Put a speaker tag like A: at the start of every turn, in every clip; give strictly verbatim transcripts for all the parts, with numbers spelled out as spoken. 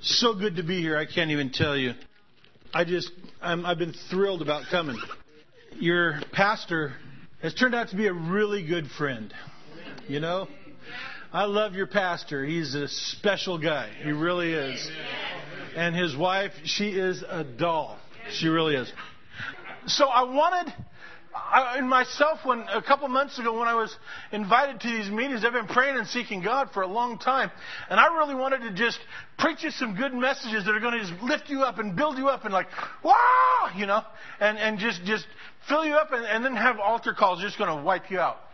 A: So good to be here. I can't even tell you. I just, I'm, I've been thrilled about coming. Your pastor has turned out to be a really good friend. You know, I love your pastor. He's a special guy. He really is. And his wife, she is a doll. She really is. So I wanted, I, in myself, when a couple months ago when I was invited to these meetings, I've been praying and seeking God for a long time. And I really wanted to just preach you some good messages that are going to just lift you up and build you up and like, wow, you know, and, and just, just fill you up and, and then have altar calls just going to wipe you out.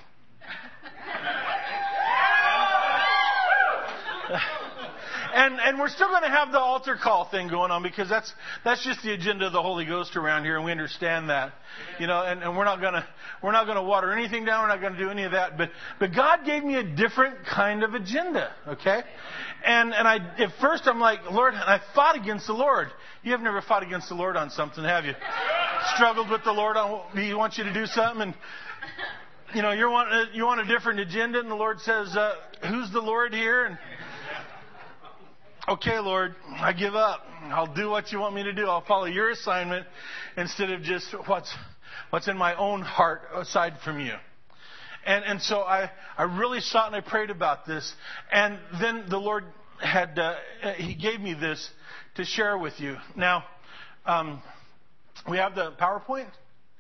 A: And and we're still going to have the altar call thing going on because that's that's just the agenda of the Holy Ghost around here, and we understand that, you know. And, and we're not going to we're not going to water anything down. We're not going to do any of that. But but God gave me a different kind of agenda, okay? And and I at first I'm like, Lord, and I fought against the Lord. You have never fought against the Lord on something, have you? Struggled with the Lord on He wants you to do something, and you know you want you want a different agenda, and the Lord says, uh, "Who's the Lord here?" And okay, Lord, I give up. I'll do what you want me to do. I'll follow your assignment instead of just what's what's in my own heart aside from you. And and so I, I really sought and I prayed about this. And then the Lord had, uh, He gave me this to share with you. Now, um, we have the PowerPoint.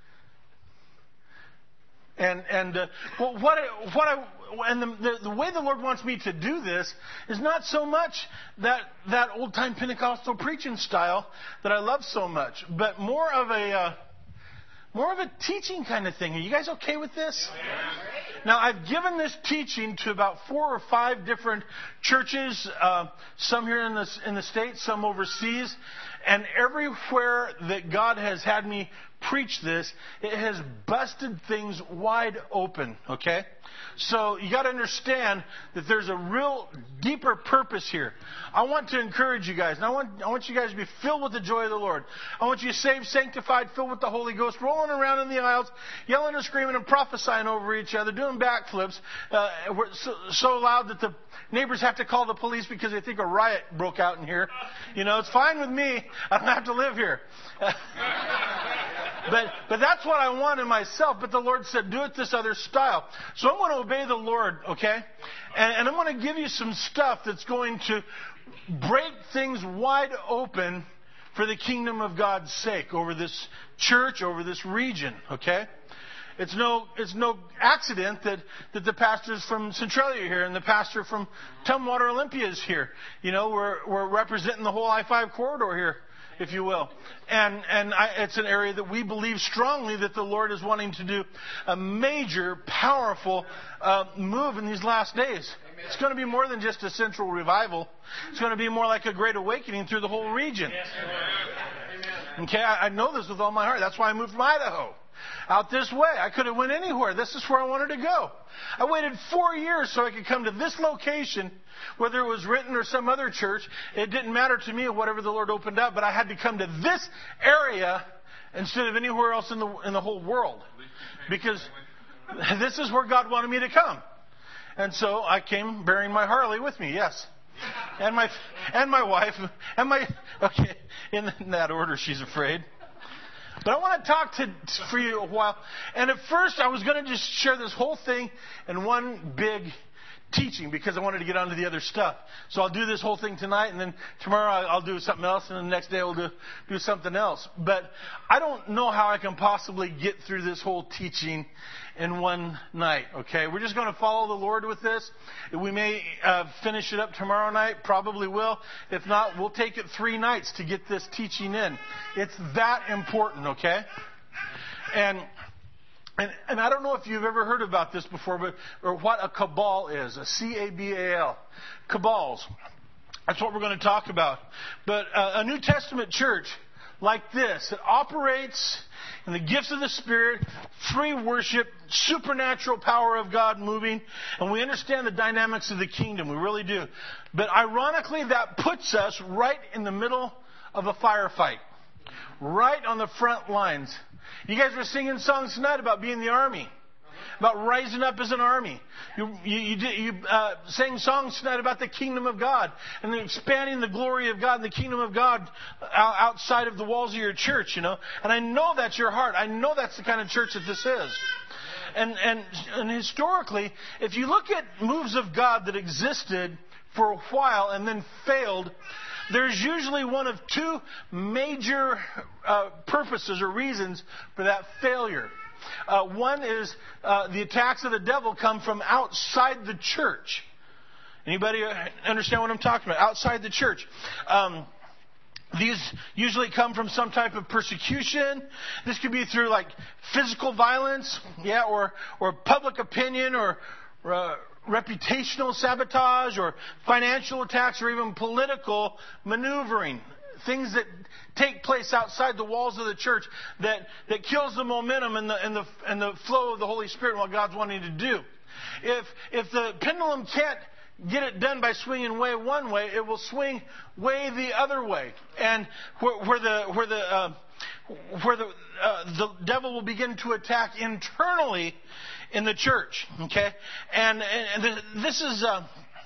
A: And and uh, well, what I, what I and the, the the way the Lord wants me to do this is not so much that that old time Pentecostal preaching style that I love so much, but more of a uh, more of a teaching kind of thing. Are you guys okay with this? Now, I've given this teaching to about four or five different churches, uh, some here in the in the States, some overseas, and everywhere that God has had me preach this, it has busted things wide open, okay? So you got to understand that there's a real deeper purpose here. I want to encourage you guys, and I want I want you guys to be filled with the joy of the Lord. I want you saved, sanctified, filled with the Holy Ghost, rolling around in the aisles, yelling and screaming and prophesying over each other, doing backflips, uh, we're so, so loud that the neighbors have to call the police because they think a riot broke out in here. You know, it's fine with me. I don't have to live here. But but that's what I want in myself. But the Lord said, do it this other style. So I'm going to obey the Lord, okay? And, and I'm going to give you some stuff that's going to break things wide open for the kingdom of God's sake over this church, over this region, okay? It's no it's no accident that, that the pastors from Centralia are here and the pastor from Tumwater Olympia is here. You know, we're we're representing the whole I five corridor here, if you will. And and I, it's an area that we believe strongly that the Lord is wanting to do a major, powerful uh, move in these last days. Amen. It's going to be more than just a central revival. It's going to be more like a great awakening through the whole region. Yes, okay, I, I know this with all my heart. That's why I moved from Idaho out this way. I could have went anywhere. This is where I wanted to go. I waited four years so I could come to this location, whether it was Renton or some other church. It didn't matter to me whatever the Lord opened up, but I had to come to this area instead of anywhere else in the in the whole world, because this is where God wanted me to come. And so I came bearing my Harley with me. Yes. And my and my wife and my okay, in that order, she's afraid. But I want to talk to for you a while. And at first, I was going to just share this whole thing in one big teaching because I wanted to get on to the other stuff. So I'll do this whole thing tonight, and then tomorrow I'll do something else, and then the next day I'll do, do something else. But I don't know how I can possibly get through this whole teaching in one night, okay? We're just going to follow the Lord with this. We may uh, finish it up tomorrow night, probably will. If not, we'll take it three nights to get this teaching in. It's that important, okay? And... And, and I don't know if you've ever heard about this before, but or what a cabal is, a C A B A L, cabals. That's what we're going to talk about. But uh, a New Testament church like this, that operates in the gifts of the Spirit, free worship, supernatural power of God moving, and we understand the dynamics of the kingdom. We really do. But ironically, that puts us right in the middle of a firefight, right on the front lines. You guys were singing songs tonight about being the army. about rising up as an army. You, you, you, did, you uh, sang songs tonight about the kingdom of God and the expanding the glory of God and the kingdom of God outside of the walls of your church, you know. And I know that's your heart. I know that's the kind of church that this is. And, and, and historically, if you look at moves of God that existed for a while and then failed, there's usually one of two major uh, purposes or reasons for that failure. Uh, one is uh, the attacks of the devil come from outside the church. Anybody understand what I'm talking about? Outside the church. Um, these usually come from some type of persecution. This could be through like physical violence, yeah, or or public opinion, or uh, reputational sabotage, or financial attacks, or even political maneuvering. Things that take place outside the walls of the church that, that kills the momentum and the, and, the, and the flow of the Holy Spirit and what God's wanting to do. If, if the pendulum can't get it done by swinging way one way, it will swing way the other way. And where, where the, where the, uh, where the, uh, the devil will begin to attack internally in the church. Okay? And, and this is, uh,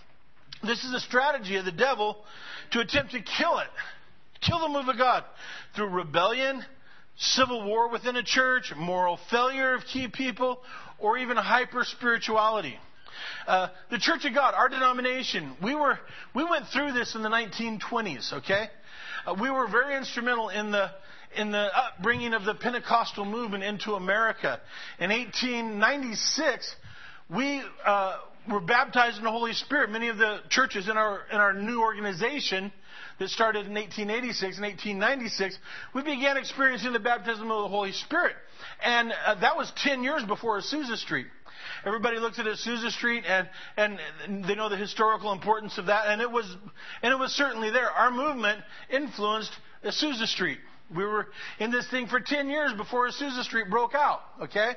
A: this is a strategy of the devil to attempt to kill it. Kill the move of God through rebellion, civil war within a church, moral failure of key people, or even hyper-spirituality. Uh, the Church of God, our denomination, we were we went through this in the nineteen twenties, okay? Uh, we were very instrumental in the in the upbringing of the Pentecostal movement into America. In eighteen ninety-six, we uh, were baptized in the Holy Spirit. Many of the churches in our in our new organization that started in eighteen eighty-six and eighteen ninety-six, we began experiencing the baptism of the Holy Spirit. And uh, that was ten years before Azusa Street. Everybody looks at Azusa Street and, and they know the historical importance of that. And it was and it was certainly there. Our movement influenced Azusa Street. We were in this thing for ten years before Azusa Street broke out. Okay?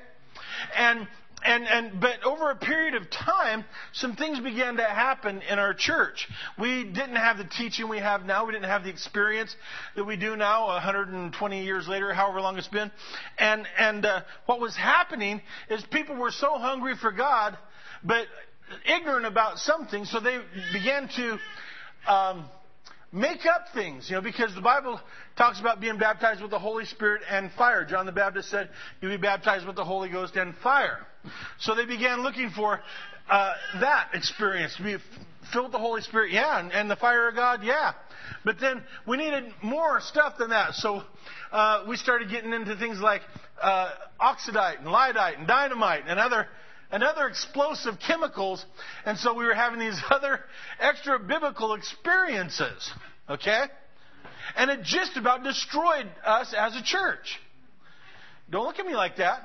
A: And And, and but over a period of time, some things began to happen in our church. We didn't have the teaching we have now. We didn't have the experience that we do now, one hundred twenty years later, however long it's been. And and uh, what was happening is people were so hungry for God, but ignorant about something, so they began to um, make up things, you know, because the Bible talks about being baptized with the Holy Spirit and fire. John the Baptist said, you'll be baptized with the Holy Ghost and fire. So they began looking for uh, that experience, to be filled with the Holy Spirit, yeah, and, and the fire of God, yeah. But then we needed more stuff than that. So uh, we started getting into things like uh, oxidite and lyddite and dynamite and other and other explosive chemicals. And so we were having these other extra biblical experiences, okay? And it just about destroyed us as a church. Don't look at me like that.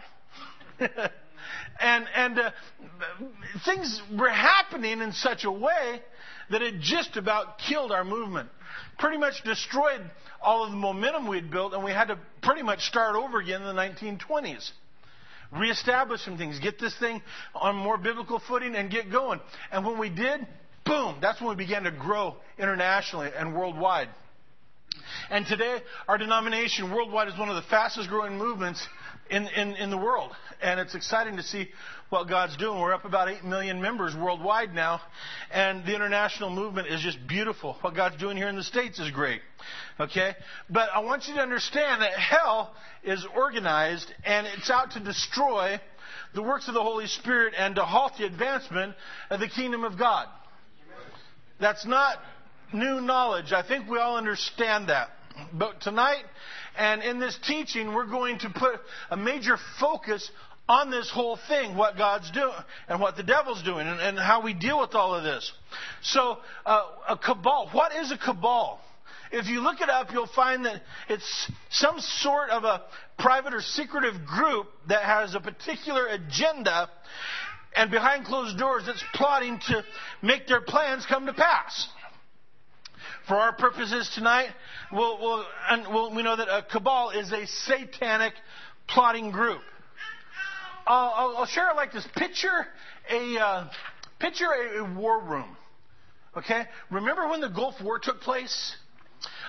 A: and and uh, things were happening in such a way that it just about killed our movement. Pretty much destroyed all of the momentum we had built, and we had to pretty much start over again in the nineteen twenties. Reestablish some things, get this thing on more biblical footing and get going. And when we did, boom, that's when we began to grow internationally and worldwide. And today, our denomination worldwide is one of the fastest growing movements in, in, in the world. And it's exciting to see what God's doing. We're up about eight million members worldwide now. And the international movement is just beautiful. What God's doing here in the States is great. Okay? But I want you to understand that hell is organized and it's out to destroy the works of the Holy Spirit and to halt the advancement of the kingdom of God. That's not new knowledge. I think we all understand that. But tonight and in this teaching, we're going to put a major focus on this whole thing, what God's doing and what the devil's doing, and, and how we deal with all of this. So, uh, a cabal. What is a cabal? If you look it up, you'll find that it's some sort of a private or secretive group that has a particular agenda, and behind closed doors, it's plotting to make their plans come to pass. For our purposes tonight, we'll, we'll, and we'll, we know that a cabal is a satanic plotting group. I'll, I'll, I'll share it like this. Picture a uh, picture a, a war room. Okay, remember when the Gulf War took place?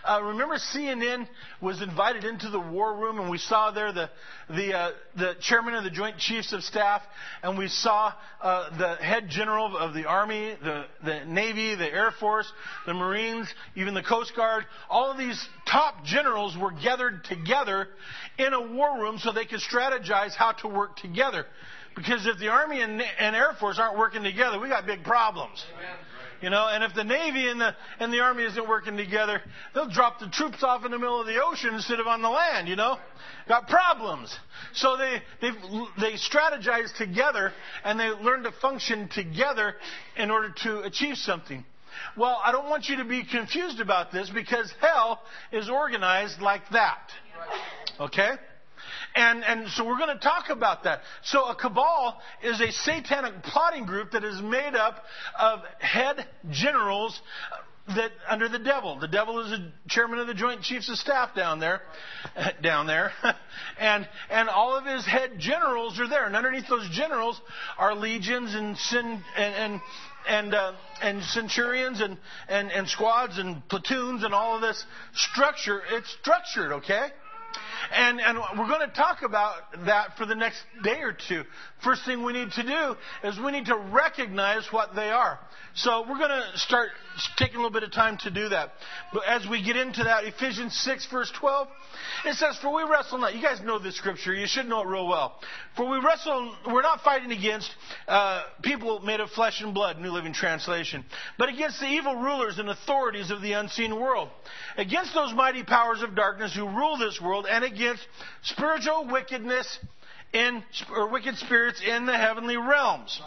A: Uh, remember C N N was invited into the war room, and we saw there the the uh, the chairman of the Joint Chiefs of Staff, and we saw uh, the head general of the Army, the, the Navy, the Air Force, the Marines, even the Coast Guard. All of these top generals were gathered together in a war room so they could strategize how to work together. Because if the Army and, and Air Force aren't working together, we got big problems. Amen. You know, and if the Navy and the and the Army isn't working together, they'll drop the troops off in the middle of the ocean instead of on the land, you know. Got problems. So they they they strategize together, and they learn to function together in order to achieve something. Well, I don't want you to be confused about this, because hell is organized like that. Okay? And, and so we're going to talk about that. So a cabal is a satanic plotting group that is made up of head generals that under the devil. The devil is the chairman of the Joint Chiefs of Staff down there, down there, and and all of his head generals are there. And underneath those generals are legions and sin and and and, uh, and centurions and, and and squads and platoons and all of this structure. It's structured, okay. And, and we're going to talk about that for the next day or two. First thing we need to do is we need to recognize what they are. So we're going to start taking a little bit of time to do that. But as we get into that, Ephesians six, verse twelve, it says, "For we wrestle not." You guys know this scripture. You should know it real well. "For we wrestle, we're not fighting against uh, people made of flesh and blood," New Living Translation, "but against the evil rulers and authorities of the unseen world, against those mighty powers of darkness who rule this world, and against spiritual wickedness in, or wicked spirits in the heavenly realms."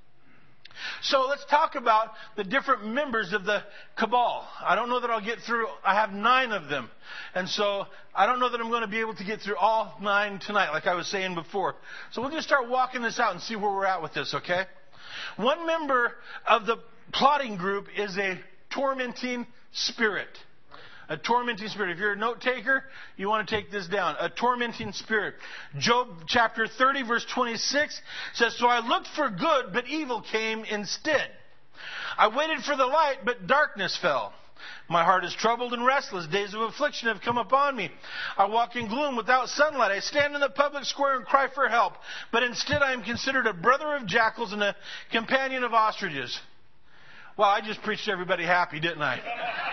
A: So let's talk about the different members of the cabal. I don't know that I'll get through. I have nine of them. And so I don't know that I'm going to be able to get through all nine tonight, like I was saying before. So we'll just start walking this out and see where we're at with this, okay? One member of the plotting group is a tormenting spirit. A tormenting spirit. If you're a note taker, you want to take this down. A tormenting spirit. Job chapter thirty, verse twenty-six says, "So I looked for good, but evil came instead. I waited for the light, but darkness fell. My heart is troubled and restless. Days of affliction have come upon me. I walk in gloom without sunlight. I stand in the public square and cry for help. But instead I am considered a brother of jackals and a companion of ostriches." Well, I just preached everybody happy, didn't I?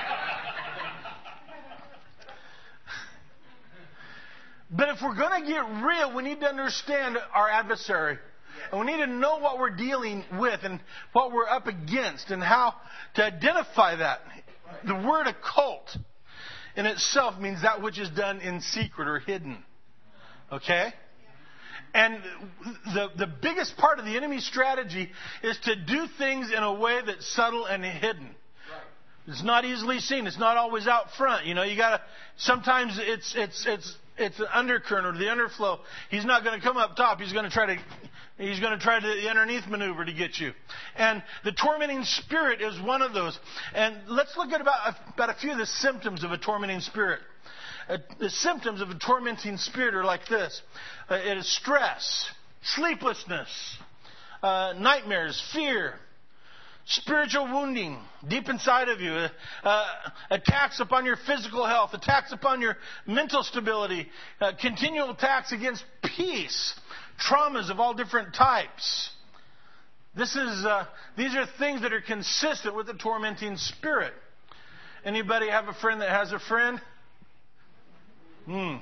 A: But if we're going to get real, we need to understand our adversary. And we need to know what we're dealing with and what we're up against and how to identify that. The word occult in itself means that which is done in secret or hidden. Okay? And the, the biggest part of the enemy's strategy is to do things in a way that's subtle and hidden. It's not easily seen. It's not always out front. You know, you gotta, sometimes it's, it's, it's, it's an undercurrent or the underflow. He's not going to come up top. He's going to try to, he's going to try to the underneath maneuver to get you. And the tormenting spirit is one of those. And let's look at about, about a few of the symptoms of a tormenting spirit. Uh, the symptoms of a tormenting spirit are like this. Uh, it is stress, sleeplessness, uh, nightmares, fear, spiritual wounding deep inside of you, uh, uh, attacks upon your physical health, attacks upon your mental stability, uh, continual attacks against peace, traumas of all different types. This is uh, these are things that are consistent with the tormenting spirit. Anybody have a friend that has a friend? Hmm.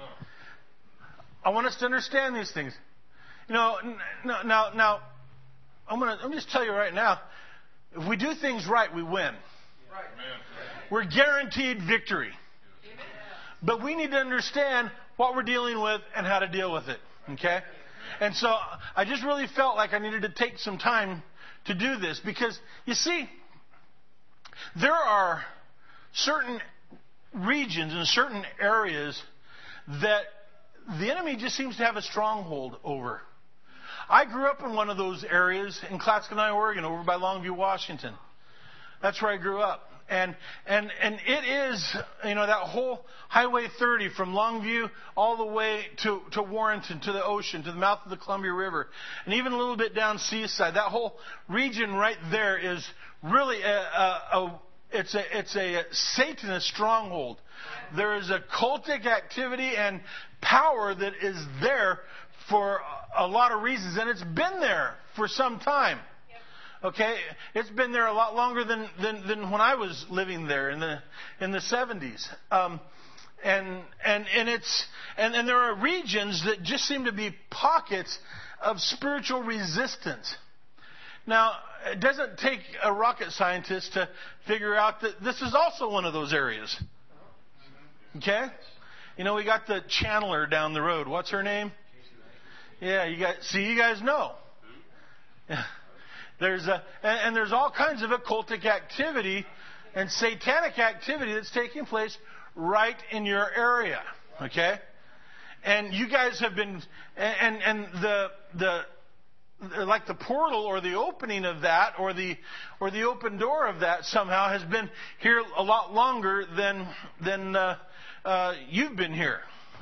A: I want us to understand these things. You know, now, now, now I'm going to let me just tell you right now. If we do things right, we win. Right. We're guaranteed victory. Amen. But we need to understand what we're dealing with and how to deal with it. Okay? And so I just really felt like I needed to take some time to do this because, you see, there are certain regions and certain areas that the enemy just seems to have a stronghold over. I grew up in one of those areas in Clatskanie, Oregon, over by Longview, Washington. That's where I grew up. And and and it is, you know, that whole Highway thirty from Longview all the way to, to Warrenton, to the ocean, to the mouth of the Columbia River, and even a little bit down Seaside. That whole region right there is really a, a, a it's a it's a Satanist stronghold. There is a cultic activity and power that is there for a lot of reasons, and it's been there for some time. Okay, it's been there a lot longer than than, than when I was living there in the in the seventies. Um, and and and it's and, and there are regions that just seem to be pockets of spiritual resistance. Now, it doesn't take a rocket scientist to figure out that this is also one of those areas. Okay? You know, we got the channeler down the road. What's her name? Yeah, you guys, see, you guys know. There's a, and, and there's all kinds of occultic activity and satanic activity that's taking place right in your area. Okay? And you guys have been, and, and the, the, like the portal or the opening of that or the or the open door of that somehow has been here a lot longer than than uh, uh, you've been here.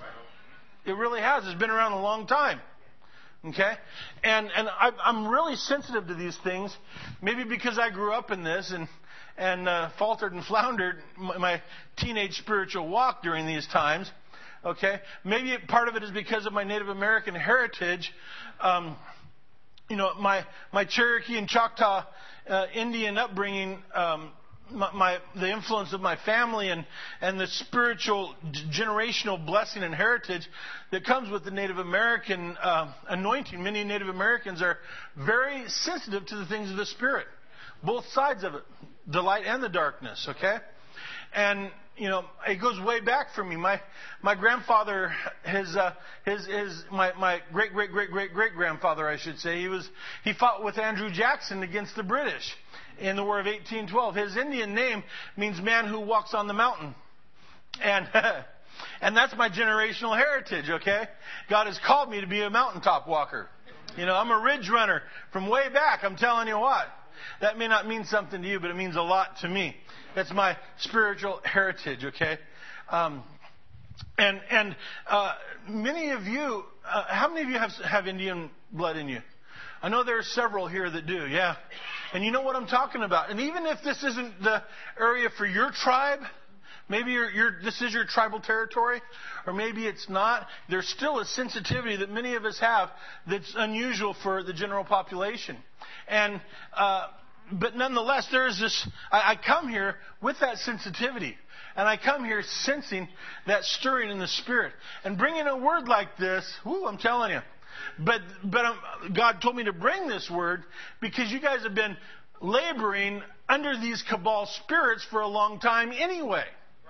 A: It really has. It's been around a long time. Okay, and and I, I'm really sensitive to these things, maybe because I grew up in this and and uh, faltered and floundered my, my teenage spiritual walk during these times. Okay, maybe part of it is because of my Native American heritage. Um, You know, my, my Cherokee and Choctaw uh, Indian upbringing, um, my, my the influence of my family and, and the spiritual g- generational blessing and heritage that comes with the Native American uh, anointing. Many Native Americans are very sensitive to the things of the Spirit, both sides of it, the light and the darkness, okay? And, you know, it goes way back for me. My my grandfather, his uh, his his my my great great great great great grandfather, I should say, he was he fought with Andrew Jackson against the British in the War of eighteen twelve. His Indian name means man who walks on the mountain, and and that's my generational heritage. Okay, God has called me to be a mountaintop walker. You know, I'm a ridge runner from way back. I'm telling you what. That may not mean something to you, but it means a lot to me. That's my spiritual heritage, okay? Um, and and uh, many of you, uh, how many of you have, have Indian blood in you? I know there are several here that do, yeah. And you know what I'm talking about. And even if this isn't the area for your tribe, maybe you're, you're, this is your tribal territory, or maybe it's not, there's still a sensitivity that many of us have that's unusual for the general population. And, uh, but nonetheless, there's this, I, I come here with that sensitivity. And I come here sensing that stirring in the Spirit. And bringing a word like this, whoo, I'm telling you. But, but um, God told me to bring this word because you guys have been laboring under these cabal spirits for a long time anyway.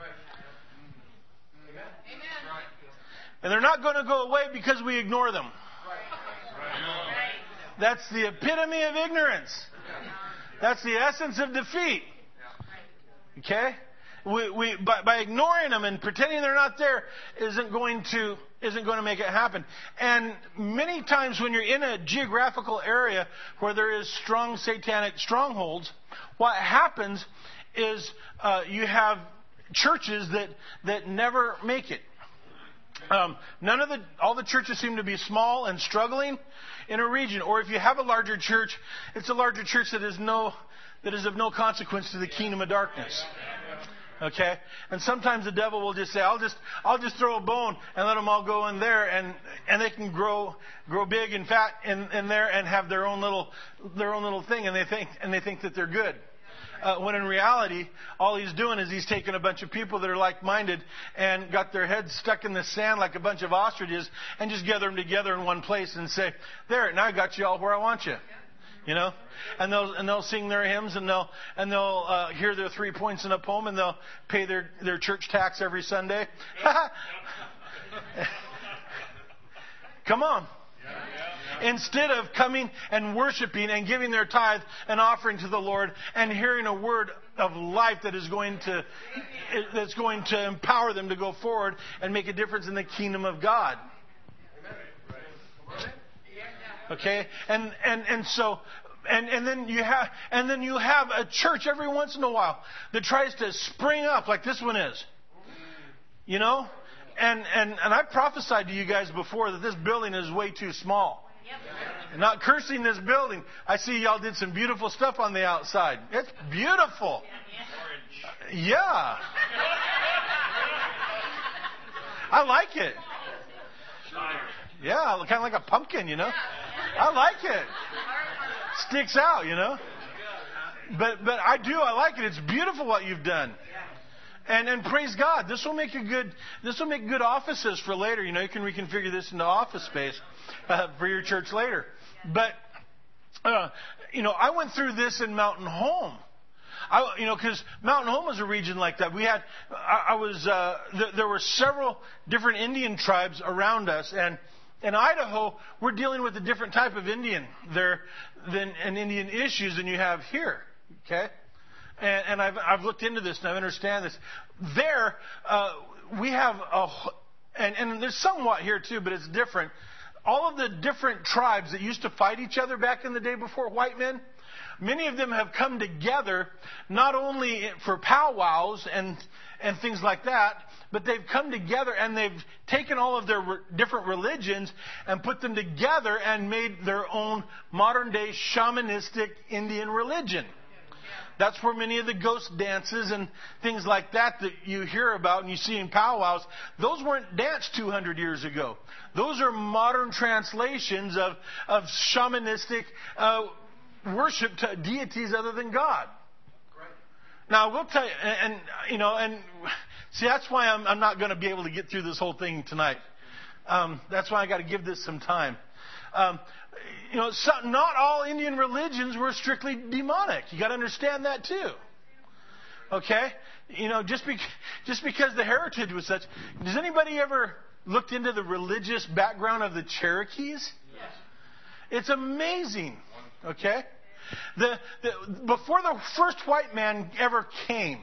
A: And they're not going to go away because we ignore them. That's the epitome of ignorance. That's the essence of defeat. Okay? We, we, by, by ignoring them and pretending they're not there isn't going to isn't going to make it happen. And many times when you're in a geographical area where there is strong satanic strongholds, what happens is uh, you have churches that that never make it. Um, none of the, all the churches seem to be small and struggling in a region. Or if you have a larger church, it's a larger church that is no, that is of no consequence to the kingdom of darkness. Okay? And sometimes the devil will just say, I'll just, I'll just throw a bone and let them all go in there and, and they can grow, grow big and fat in, in there and have their own little, their own little thing and they think, and they think that they're good. Uh, when in reality, all he's doing is he's taking a bunch of people that are like-minded and got their heads stuck in the sand like a bunch of ostriches and just gather them together in one place and say, there, now I got you all where I want you. You know? And they'll, and they'll sing their hymns and they'll, and they'll uh, hear their three points in a poem and they'll pay their, their church tax every Sunday. Come on. Instead of coming and worshiping and giving their tithe and offering to the Lord and hearing a word of life that is going to that's going to empower them to go forward and make a difference in the kingdom of God. Okay? And and and so and and then you have and then you have a church every once in a while that tries to spring up like this one is. You know? And and and I prophesied to you guys before that this building is way too small. I'm not cursing this building. I see y'all did some beautiful stuff on the outside. It's beautiful. Yeah. I like it. Yeah, kind of like a pumpkin, you know. I like it. Sticks out, you know. But but I do. I like it. It's beautiful what you've done. And and praise God. This will make a good. This will make good offices for later. You know, you can reconfigure this into office space uh, for your church later. But uh, you know, I went through this in Mountain Home. I, you know, because Mountain Home was a region like that. We had, I, I was, uh, th- there were several different Indian tribes around us, and in Idaho, we're dealing with a different type of Indian there than and Indian issues than you have here. Okay, and, and I've I've looked into this and I understand this. There, uh, we have a, and and there's somewhat here too, but it's different. All of the different tribes that used to fight each other back in the day before white men. Many of them have come together not only for powwows and and things like that, but they've come together and they've taken all of their re- different religions and put them together and made their own modern-day shamanistic Indian religion. That's where many of the ghost dances and things like that that you hear about and you see in powwows, those weren't danced two hundred years ago. Those are modern translations of, of shamanistic uh worship to deities other than God. Now, we'll tell you, and, and you know, and see, that's why I'm, I'm not going to be able to get through this whole thing tonight. Um, that's why I got to give this some time. Um, you know, so, not all Indian religions were strictly demonic. You got to understand that too. Okay, you know, just be, just because the heritage was such. Does anybody ever looked into the religious background of the Cherokees? Yes. It's amazing. Okay? The, the, before the first white man ever came,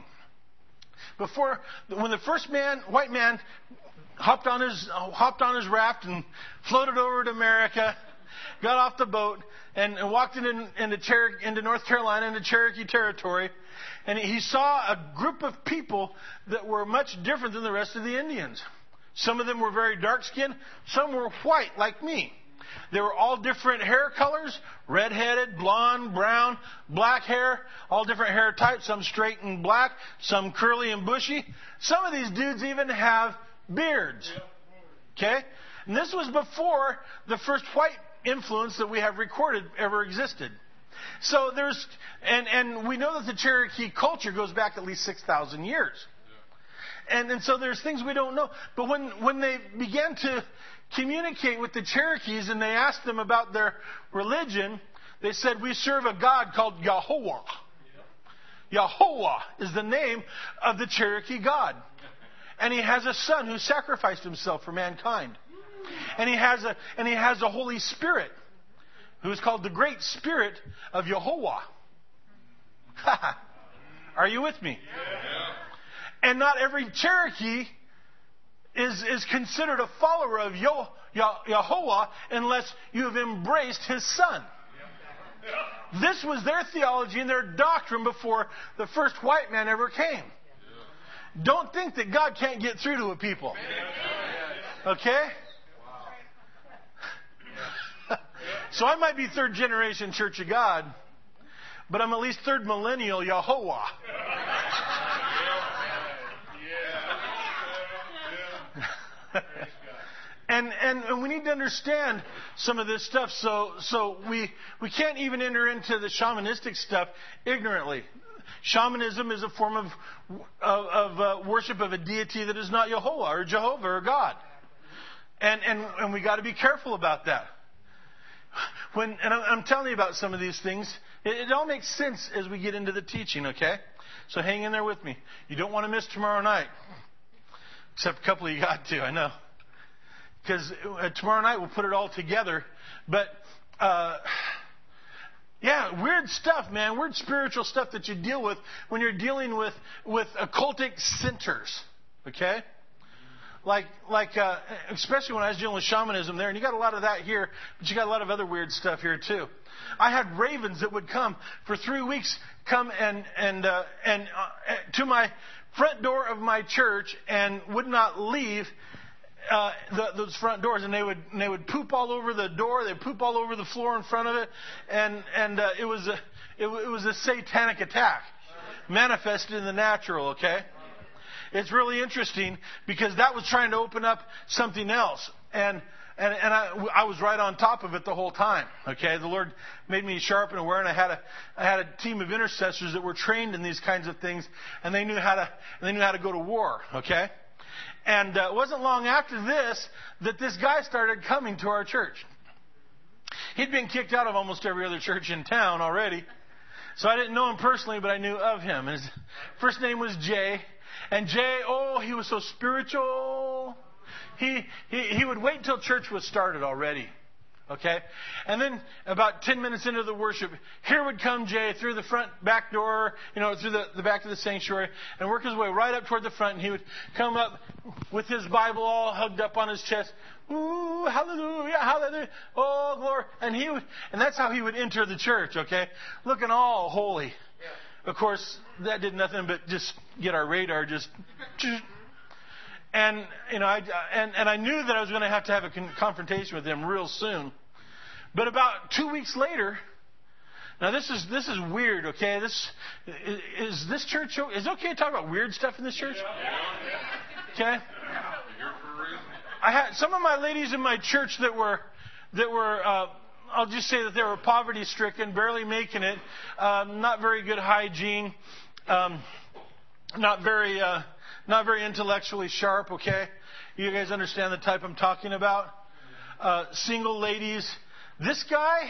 A: before when the first man, white man hopped on his hopped on his raft and floated over to America, got off the boat and, and walked into into, Cher- into North Carolina, into Cherokee territory, and he saw a group of people that were much different than the rest of the Indians. Some of them were very dark skinned, some were white like me. They were all different hair colors, red-headed, blonde, brown, black hair, all different hair types, some straight and black, some curly and bushy. Some of these dudes even have beards. Okay? And this was before the first white influence that we have recorded ever existed. So there's, and, and we know that the Cherokee culture goes back at least six thousand years. And, and so there's things we don't know. But when, when they began to communicate with the Cherokees and they asked them about their religion, they said, we serve a God called Yahweh. Yahweh is the name of the Cherokee God. And he has a son who sacrificed himself for mankind. And he has a, and he has a Holy Spirit who is called the Great Spirit of Yahweh. Are you with me? Yeah. And not every Cherokee is, is considered a follower of Yo, Yo, Yahweh unless you have embraced his son. This was their theology and their doctrine before the first white man ever came. Don't think that God can't get through to a people. Okay? So I might be third generation Church of God, but I'm at least third millennial Yahweh. And, and and we need to understand some of this stuff, so so we we can't even enter into the shamanistic stuff ignorantly. Shamanism is a form of of, of uh, worship of a deity that is not Yahweh or Jehovah or God, and and and we got to be careful about that. When and I'm telling you about some of these things, it, it all makes sense as we get into the teaching. Okay, so hang in there with me. You don't want to miss tomorrow night, except a couple of you got to. I know. Because uh, tomorrow night we'll put it all together. But, uh, yeah, weird stuff, man. Weird spiritual stuff that you deal with when you're dealing with, with occultic centers. Okay? Like, like uh, especially when I was dealing with shamanism there. And you got a lot of that here, but you got a lot of other weird stuff here, too. I had ravens that would come for three weeks, come and, and, uh, and uh, to my front door of my church and would not leave Uh, the, those front doors, and they would and they would poop all over the door. They'd poop all over the floor in front of it, and and uh, it was a it, it was a satanic attack. manifested in the natural, okay? It's really interesting because that was trying to open up something else. And and, and I, I was right on top of it the whole time, okay? The Lord made me sharp and aware, and I had a I had a team of intercessors that were trained in these kinds of things, and they knew how to they knew how to go to war, okay? And uh, it wasn't long after this that this guy started coming to our church. He'd been kicked out of almost every other church in town already. So I didn't know him personally, but I knew of him. His first name was Jay. And Jay, oh, he was so spiritual. He, he, he would wait until church was started already. Okay? And then about ten minutes into the worship, here would come Jay through the front back door, you know, through the, the back of the sanctuary, and work his way right up toward the front. And he would come up with his Bible all hugged up on his chest. Ooh, hallelujah, hallelujah, oh, glory. And he would, and that's how he would enter the church, okay? Looking all holy. Yeah. Of course, that did nothing but just get our radar just... And, you know, I, and, and I knew that I was going to have to have a con- confrontation with him real soon. But about two weeks later, now this is this is weird, okay? This is, is this church, is it okay to talk about weird stuff in this church? Okay? I had some of my ladies in my church that were, that were, uh, I'll just say that they were poverty stricken, barely making it, um, not very good hygiene, um, not very, uh, not very intellectually sharp, okay? You guys understand the type I'm talking about? Uh, single ladies. This guy,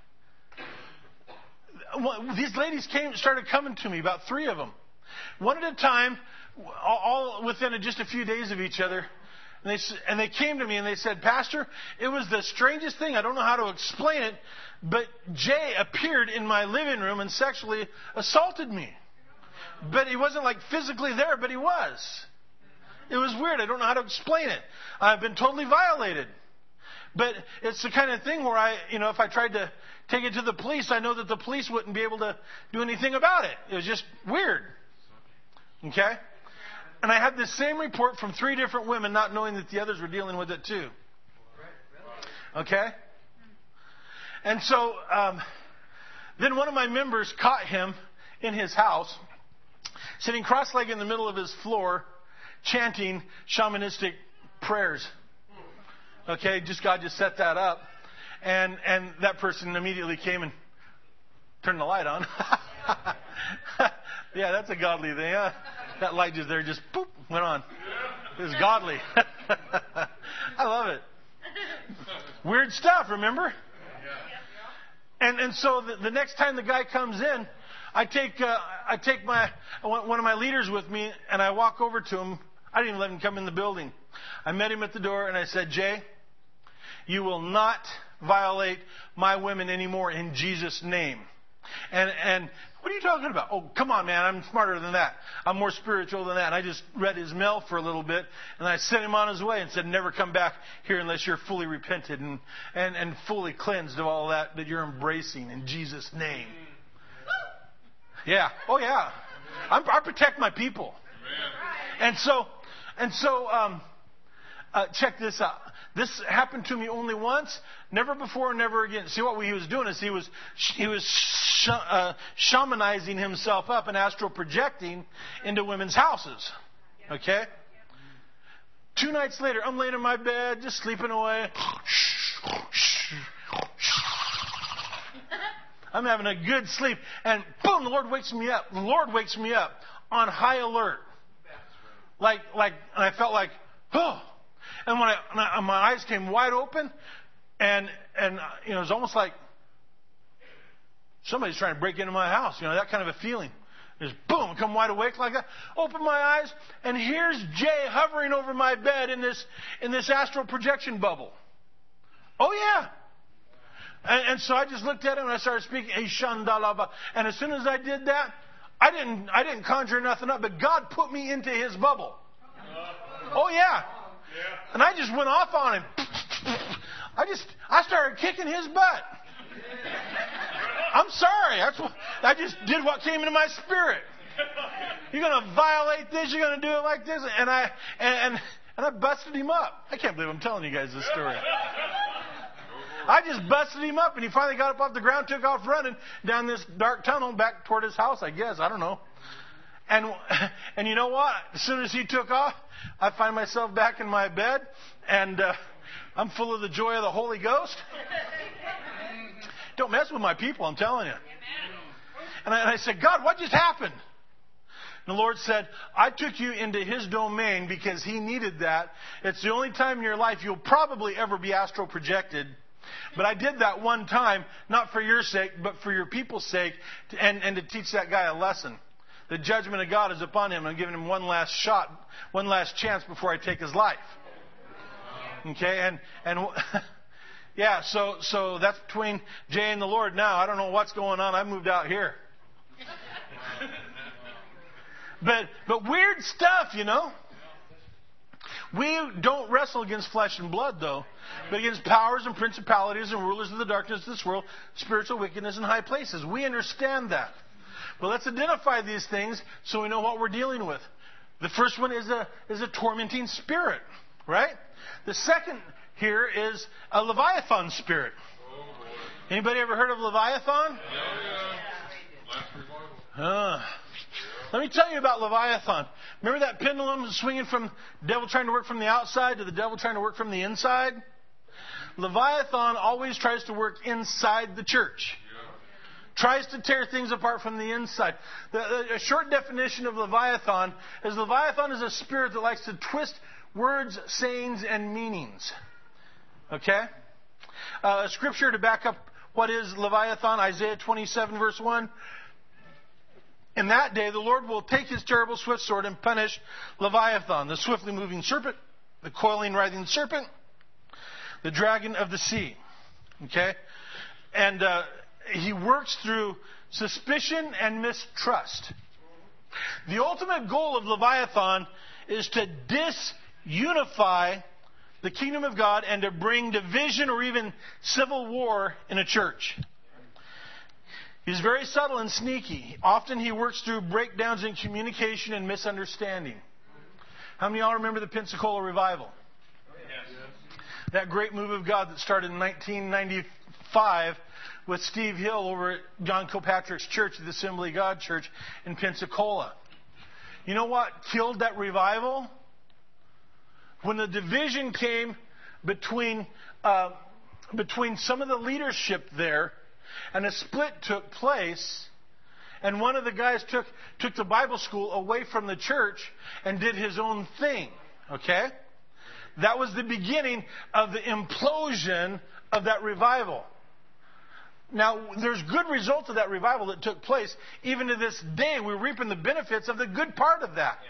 A: these ladies came, started coming to me, about three of them. One at a time, all within just a few days of each other. And they, and they came to me and they said, Pastor, it was the strangest thing. I don't know how to explain it, but Jay appeared in my living room and sexually assaulted me. But he wasn't like physically there, but he was. It was weird. I don't know how to explain it. I've been totally violated. But it's the kind of thing where I, you know, if I tried to take it to the police, I know that the police wouldn't be able to do anything about it. It was just weird. Okay? And I had the same report from three different women, not knowing that the others were dealing with it too. Okay? And so, um, then one of my members caught him in his house, sitting cross-legged in the middle of his floor, chanting shamanistic prayers. Okay, just God just set that up. And and that person immediately came and turned the light on. Yeah, that's a godly thing, huh? That light just there, just boop, went on. It was godly. I love it. Weird stuff, remember? And and so the, the next time the guy comes in, I take uh, I take my one of my leaders with me, and I walk over to him. I didn't even let him come in the building. I met him at the door, and I said, Jay, you will not violate my women anymore in Jesus' name. And and what are you talking about? Oh, come on, man. I'm smarter than that. I'm more spiritual than that. And I just read his mail for a little bit, and I sent him on his way and said, never come back here unless you're fully repented and, and, and fully cleansed of all that that you're embracing in Jesus' name. Yeah. Oh, yeah. I'm, I protect my people. And so, and so, um, uh, check this out. This happened to me only once, never before, never again. See, what he was doing is he was he was sh- uh, shamanizing himself up and astral projecting into women's houses. Okay? Two nights later, I'm laying in my bed, just sleeping away. I'm having a good sleep, and boom, the Lord wakes me up. The Lord wakes me up on high alert. Like, like, and I felt like, oh. And when, I, when I, my eyes came wide open, and and you know, it was almost like somebody's trying to break into my house. You know, that kind of a feeling. Just boom, come wide awake like that. Open my eyes, and here's Jay hovering over my bed in this in this astral projection bubble. Oh yeah. And, and so I just looked at him and I started speaking. And as soon as I did that, I didn't I didn't conjure nothing up, but God put me into His bubble. Oh yeah. And I just went off on him. I just, I started kicking his butt. I'm sorry. That's what, I just did what came into my spirit. You're going to violate this. You're going to do it like this. And I, and, and, and I busted him up. I can't believe I'm telling you guys this story. I just busted him up, and he finally got up off the ground, took off running down this dark tunnel back toward his house, I guess. I don't know. and and you know what? As soon as he took off, I find myself back in my bed, and uh, I'm full of the joy of the Holy Ghost. Don't mess with my people, I'm telling you. And I, and I said, God, what just happened? And the Lord said, I took you into His domain because He needed that. It's the only time in your life you'll probably ever be astral projected. But I did that one time, not for your sake, but for your people's sake, to, and, and to teach that guy a lesson. The judgment of God is upon him. I'm giving him one last shot, one last chance before I take his life. Okay, and and yeah, so so that's between Jay and the Lord now. I don't know what's going on. I moved out here. But but weird stuff, you know. We don't wrestle against flesh and blood, though, but against powers and principalities and rulers of the darkness of this world, spiritual wickedness in high places. We understand that. But let's identify these things so we know what we're dealing with. The first one is a is a tormenting spirit, right? The second here is a Leviathan spirit. Anybody ever heard of Leviathan? Uh, let me tell you about Leviathan. Remember that pendulum swinging from the devil trying to work from the outside to the devil trying to work from the inside? Leviathan always tries to work inside the church. Tries to tear things apart from the inside. The, the, a short definition of Leviathan is Leviathan is a spirit that likes to twist words, sayings, and meanings. Okay? Uh, scripture to back up what is Leviathan, Isaiah twenty-seven, verse one. In that day, the Lord will take His terrible swift sword and punish Leviathan, the swiftly moving serpent, the coiling, writhing serpent, the dragon of the sea. Okay? And uh, He works through suspicion and mistrust. The ultimate goal of Leviathan is to disunify the kingdom of God and to bring division or even civil war in a church. He's very subtle and sneaky. Often he works through breakdowns in communication and misunderstanding. How many of y'all remember the Pensacola Revival? Yes. That great move of God that started in nineteen ninety-five with Steve Hill over at John Kilpatrick's church, the Assembly of God Church in Pensacola. You know what killed that revival? When the division came between uh, between some of the leadership there, and a split took place, and one of the guys took took the Bible school away from the church and did his own thing. Okay? That was the beginning of the implosion of that revival. Now, there's good results of that revival that took place. Even to this day, we're reaping the benefits of the good part of that.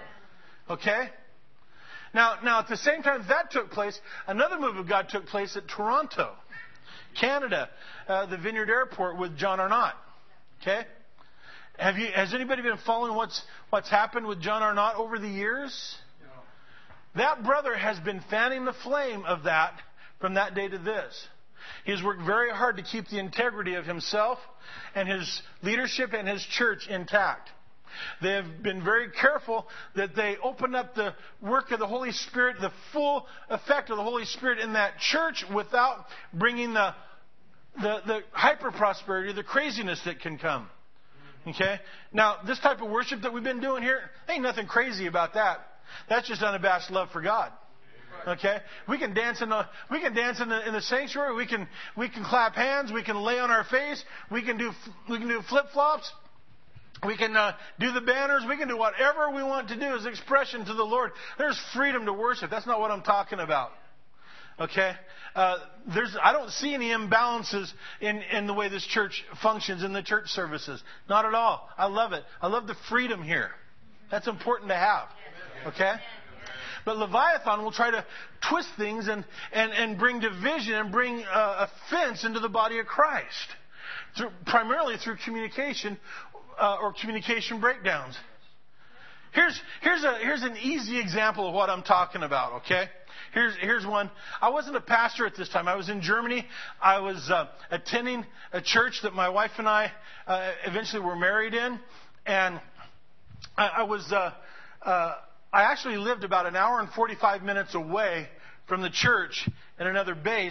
A: Okay? Now, now at the same time that took place, another move of God took place at Toronto, Canada, uh, the Vineyard Airport with John Arnott. Okay? Have you, has anybody been following what's, what's happened with John Arnott over the years? No. That brother has been fanning the flame of that from that day to this. He's worked very hard to keep the integrity of himself and his leadership and his church intact. They have been very careful that they open up the work of the Holy Spirit, the full effect of the Holy Spirit in that church without bringing the the, the hyper-prosperity, the craziness that can come. Okay? Now, this type of worship that we've been doing here, ain't nothing crazy about that. That's just unabashed love for God. Okay, we can dance in the we can dance in the in the sanctuary. We can we can clap hands. We can lay on our face. We can do we can do flip flops. We can uh, do the banners. We can do whatever we want to do as expression to the Lord. There's freedom to worship. That's not what I'm talking about. Okay, uh, there's I don't see any imbalances in in the way this church functions in the church services. Not at all. I love it. I love the freedom here. That's important to have. Okay. But Leviathan will try to twist things and, and, and bring division and bring uh, offense into the body of Christ, through, primarily through communication uh, or communication breakdowns. Here's here's a here's an easy example of what I'm talking about. Okay, here's here's one. I wasn't a pastor at this time. I was in Germany. I was uh, attending a church that my wife and I uh, eventually were married in, and I, I was. Uh, uh, I actually lived about an hour and forty-five minutes away from the church in another base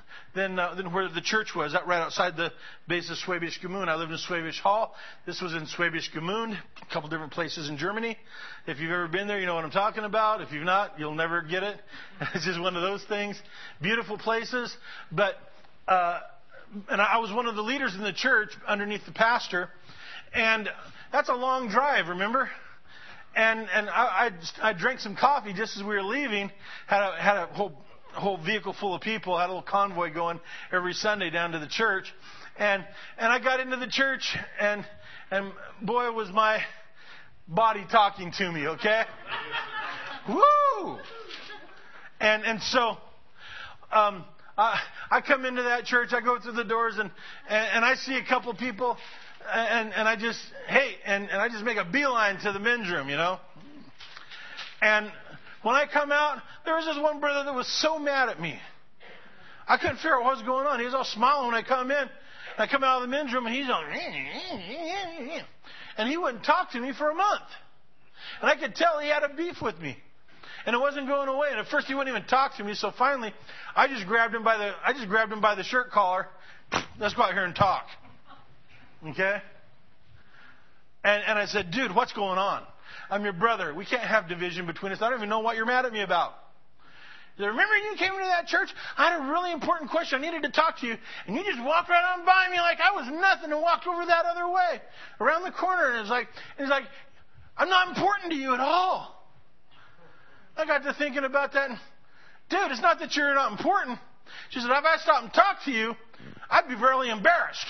A: than uh, than where the church was. That right outside the base of Schwäbisch Gmünd. I lived in Schwäbisch Hall. This was in Schwäbisch Gmünd, a couple different places in Germany. If you've ever been there, you know what I'm talking about. If you've not, you'll never get it. It's just one of those things. Beautiful places, but uh, and I was one of the leaders in the church underneath the pastor, and that's a long drive. Remember? And and I, I I drank some coffee just as we were leaving. Had a had a whole whole vehicle full of people. Had a little convoy going every Sunday down to the church, and and I got into the church, and and boy was my body talking to me. Okay, woo! And and so, um, I I come into that church. I go through the doors, and and, and I see a couple people. And, and I just, hey, and, and I just make a beeline to the men's room, you know. And when I come out, there was this one brother that was so mad at me. I couldn't figure out what was going on. He was all smiling when I come in. I come out of the men's room, and he's on, and he wouldn't talk to me for a month. And I could tell he had a beef with me. And it wasn't going away. And at first he wouldn't even talk to me. So finally, I just grabbed him by the, I just grabbed him by the shirt collar. Let's go out here and talk. Okay? And and I said, dude, what's going on? I'm your brother. We can't have division between us. I don't even know what you're mad at me about. He said, remember you came into that church? I had a really important question. I needed to talk to you. And you just walked right on by me like I was nothing and walked over that other way, around the corner. And it's like, it's like, I'm not important to you at all. I got to thinking about that. And, dude, it's not that you're not important. She said, if I stopped and talked to you, I'd be very embarrassed.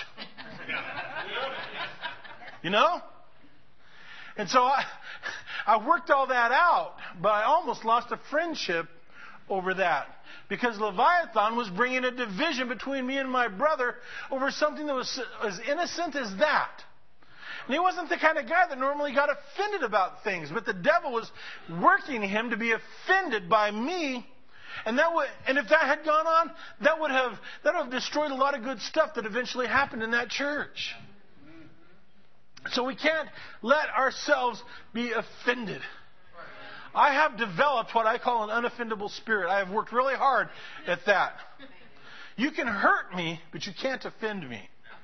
A: You know? And so I, I worked all that out, but I almost lost a friendship over that. Because Leviathan was bringing a division between me and my brother over something that was as innocent as that. And he wasn't the kind of guy that normally got offended about things, but the devil was working him to be offended by me. And that would, and if that had gone on, that would have that would have destroyed a lot of good stuff that eventually happened in that church. So we can't let ourselves be offended. I have developed what I call an unoffendable spirit. I have worked really hard at that. You can hurt me, but you can't offend me.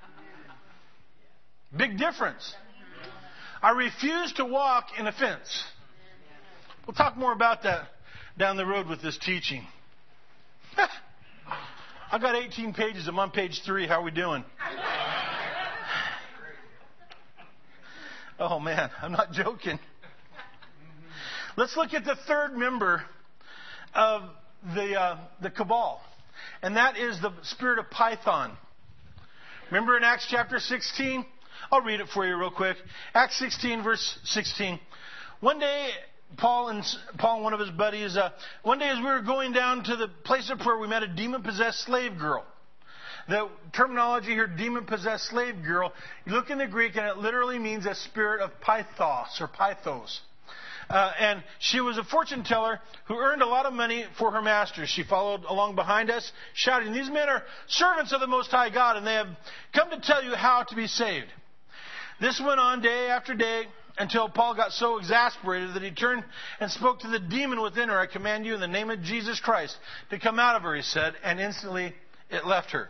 A: Big difference. I refuse to walk in offense. We'll talk more about that down the road with this teaching. I've got eighteen pages. I'm on page three. How are we doing? Oh, man. I'm not joking. Let's look at the third member of the uh, the cabal. And that is the spirit of Python. Remember in Acts chapter sixteen? I'll read it for you real quick. Acts sixteen, verse sixteen. One day, Paul and Paul and one of his buddies, uh, one day as we were going down to the place of prayer, we met a demon-possessed slave girl. The terminology here, demon-possessed slave girl, you look in the Greek and it literally means a spirit of Pythos or Pythos. Uh, and she was a fortune teller who earned a lot of money for her masters. She followed along behind us, shouting, "These men are servants of the Most High God, and they have come to tell you how to be saved." This went on day after day until Paul got so exasperated that he turned and spoke to the demon within her. "I command you in the name of Jesus Christ to come out of her," he said, and instantly it left her.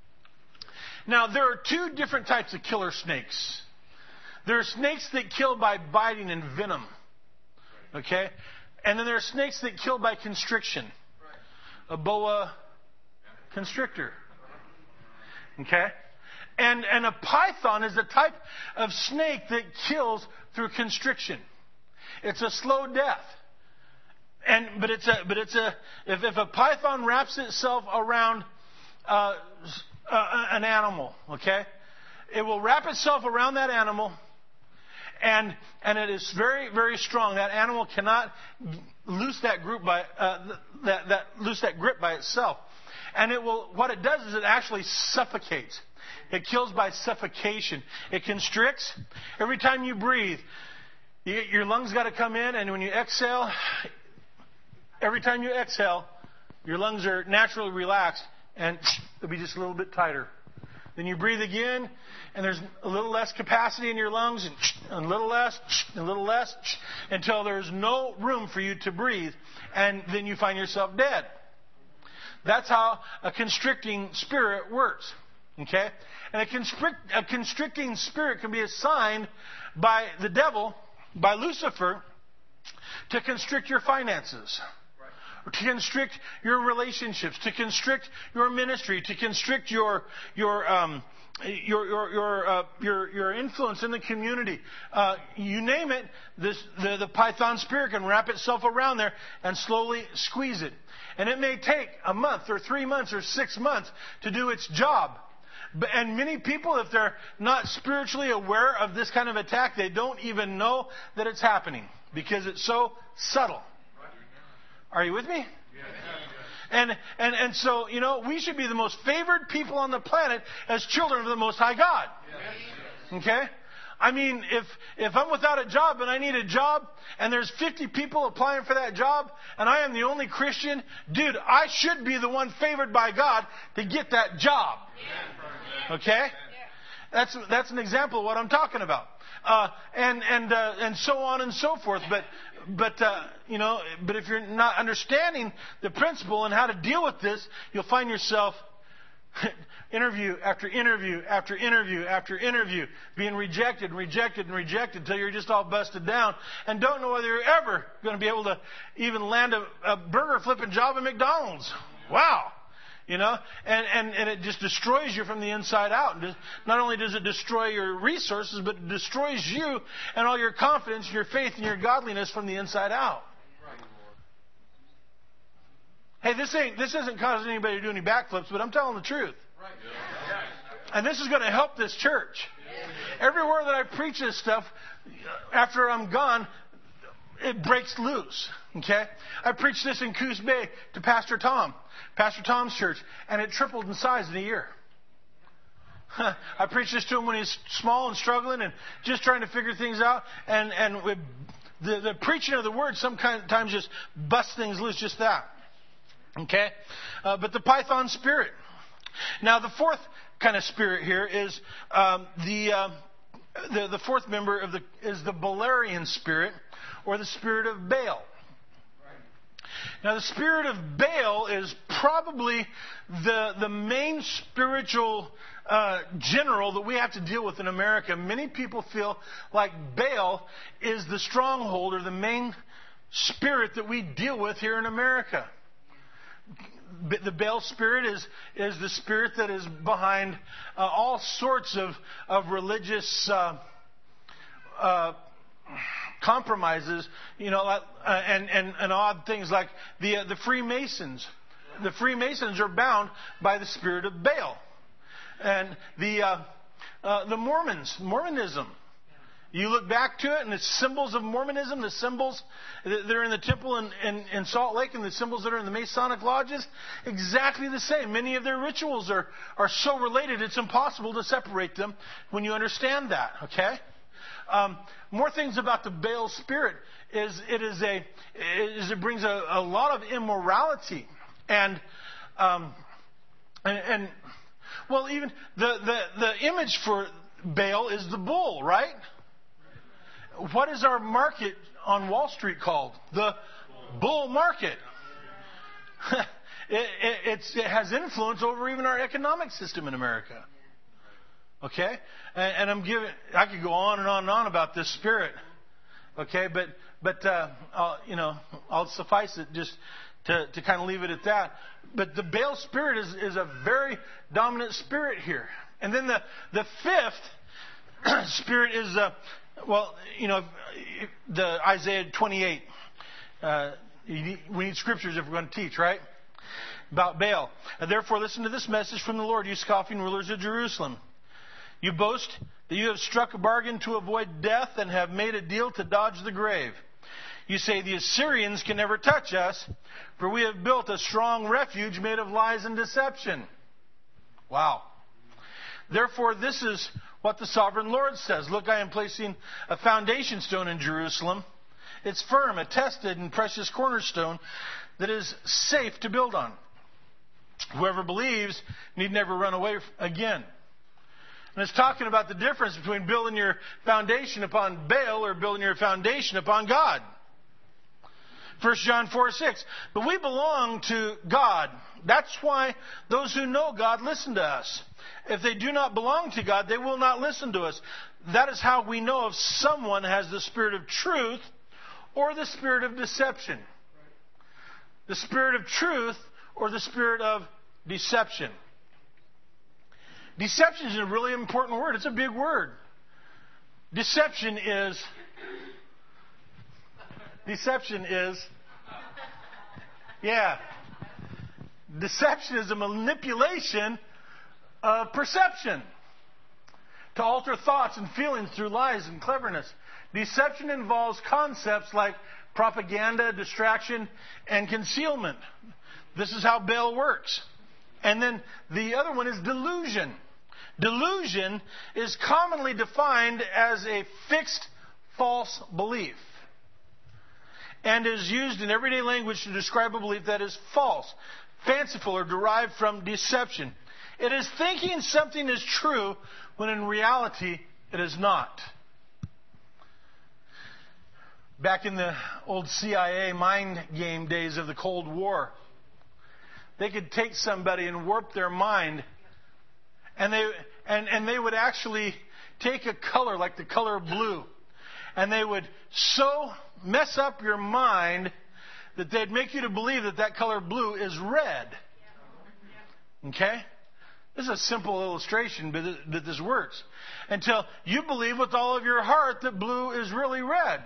A: Now, there are two different types of killer snakes. There are snakes that kill by biting and venom. Okay? And then there are snakes that kill by constriction. A boa constrictor. Okay? And, and a python is a type of snake that kills through constriction. It's a slow death. And, but it's a, but it's a, if, if a python wraps itself around uh, uh, an animal, okay, it will wrap itself around that animal, and and it is very, very strong. That animal cannot loose that group by uh, that that loose that grip by itself, and it will. What it does is it actually suffocates. It kills by suffocation. It constricts. Every time you breathe, you, your lungs got to come in, and when you exhale, every time you exhale, your lungs are naturally relaxed, and they'll be just a little bit tighter. Then you breathe again, and there's a little less capacity in your lungs, and a little less, and a little less, until there's no room for you to breathe, and then you find yourself dead. That's how a constricting spirit works. Okay? And a, constrict, a constricting spirit can be assigned by the devil, by Lucifer, to constrict your finances, right, to constrict your relationships, to constrict your ministry, to constrict your your um, your your your, uh, your your influence in the community. Uh, you name it, this, the the Python spirit can wrap itself around there and slowly squeeze it. And it may take a month or three months or six months to do its job. And many people, if they're not spiritually aware of this kind of attack, they don't even know that it's happening because it's so subtle. Are you with me? And, and, and so, you know, we should be the most favored people on the planet as children of the Most High God. Okay? I mean, if, if I'm without a job and I need a job and there's fifty people applying for that job and I am the only Christian, dude, I should be the one favored by God to get that job. Okay? That's, that's an example of what I'm talking about. Uh, and, and, uh, and so on and so forth. But, but, uh, you know, but if you're not understanding the principle and how to deal with this, you'll find yourself interview after interview after interview after interview being rejected and rejected and rejected until you're just all busted down and don't know whether you're ever going to be able to even land a, a burger flipping job at McDonald's. Wow. You know, and, and, and it just destroys you from the inside out. And not only does it destroy your resources, but it destroys you and all your confidence, your faith, and your godliness from the inside out. Hey, this ain't this isn't causing anybody to do any backflips, but I'm telling the truth. And this is going to help this church. Everywhere that I preach this stuff, after I'm gone, it breaks loose. Okay? I preached this in Coos Bay to Pastor Tom, Pastor Tom's church, and it tripled in size in a year. I preached this to him when he's small and struggling and just trying to figure things out, and and we, the the preaching of the word sometimes just busts things loose, just that. Okay, uh, but the Python spirit. Now the fourth kind of spirit here is um, the, uh, the the fourth member of the is the Belerian spirit, or the spirit of Baal. Now, the spirit of Baal is probably the the main spiritual uh, general that we have to deal with in America. Many people feel like Baal is the stronghold or the main spirit that we deal with here in America. The Baal spirit is is the spirit that is behind uh, all sorts of of religious Uh, uh, compromises, you know, uh, and, and, and odd things like the uh, the Freemasons. The Freemasons are bound by the spirit of Baal, and the uh, uh, the Mormons, Mormonism. You look back to it, and the symbols of Mormonism, the symbols that are in the temple in, in, in Salt Lake, and the symbols that are in the Masonic lodges, exactly the same. Many of their rituals are are so related; it's impossible to separate them when you understand that. Okay. Um, more things about the Baal spirit is it is a is it brings a, a lot of immorality and um, and, and well, even the, the the image for Baal is the bull, right? What is our market on Wall Street called? The bull market. it, it, it's, it has influence over even our economic system in America. Okay, and, and I'm giving. I could go on and on and on about this spirit. Okay, but but uh, I'll, you know, I'll suffice it just to to kind of leave it at that. But the Baal spirit is is a very dominant spirit here. And then the the fifth spirit is uh, well, you know, the Isaiah twenty-eight. Uh, you need, we need scriptures if we're going to teach, right? About Baal. And therefore, listen to this message from the Lord, you scoffing rulers of Jerusalem. You boast that you have struck a bargain to avoid death and have made a deal to dodge the grave. You say the Assyrians can never touch us, for we have built a strong refuge made of lies and deception. Wow. Therefore, this is what the sovereign Lord says. Look, I am placing a foundation stone in Jerusalem. It's firm, a tested and precious cornerstone that is safe to build on. Whoever believes need never run away again. And it's talking about the difference between building your foundation upon Baal or building your foundation upon God. First John four six. But we belong to God. That's why those who know God listen to us. If they do not belong to God, they will not listen to us. That is how we know if someone has the spirit of truth or the spirit of deception. The spirit of truth or the spirit of deception. Deception is a really important word. It's a big word. Deception is... Deception is... Yeah. Deception is a manipulation of perception to alter thoughts and feelings through lies and cleverness. Deception involves concepts like propaganda, distraction, and concealment. This is how Baal works. And then the other one is delusion. Delusion is commonly defined as a fixed false belief and is used in everyday language to describe a belief that is false, fanciful, or derived from deception. It is thinking something is true when in reality it is not. Back in the old C I A mind game days of the Cold War, they could take somebody and warp their mind, and they and, and they would actually take a color like the color blue, and they would so mess up your mind that they'd make you to believe that that color blue is red. Okay? This is a simple illustration, but that this works. Until you believe with all of your heart that blue is really red.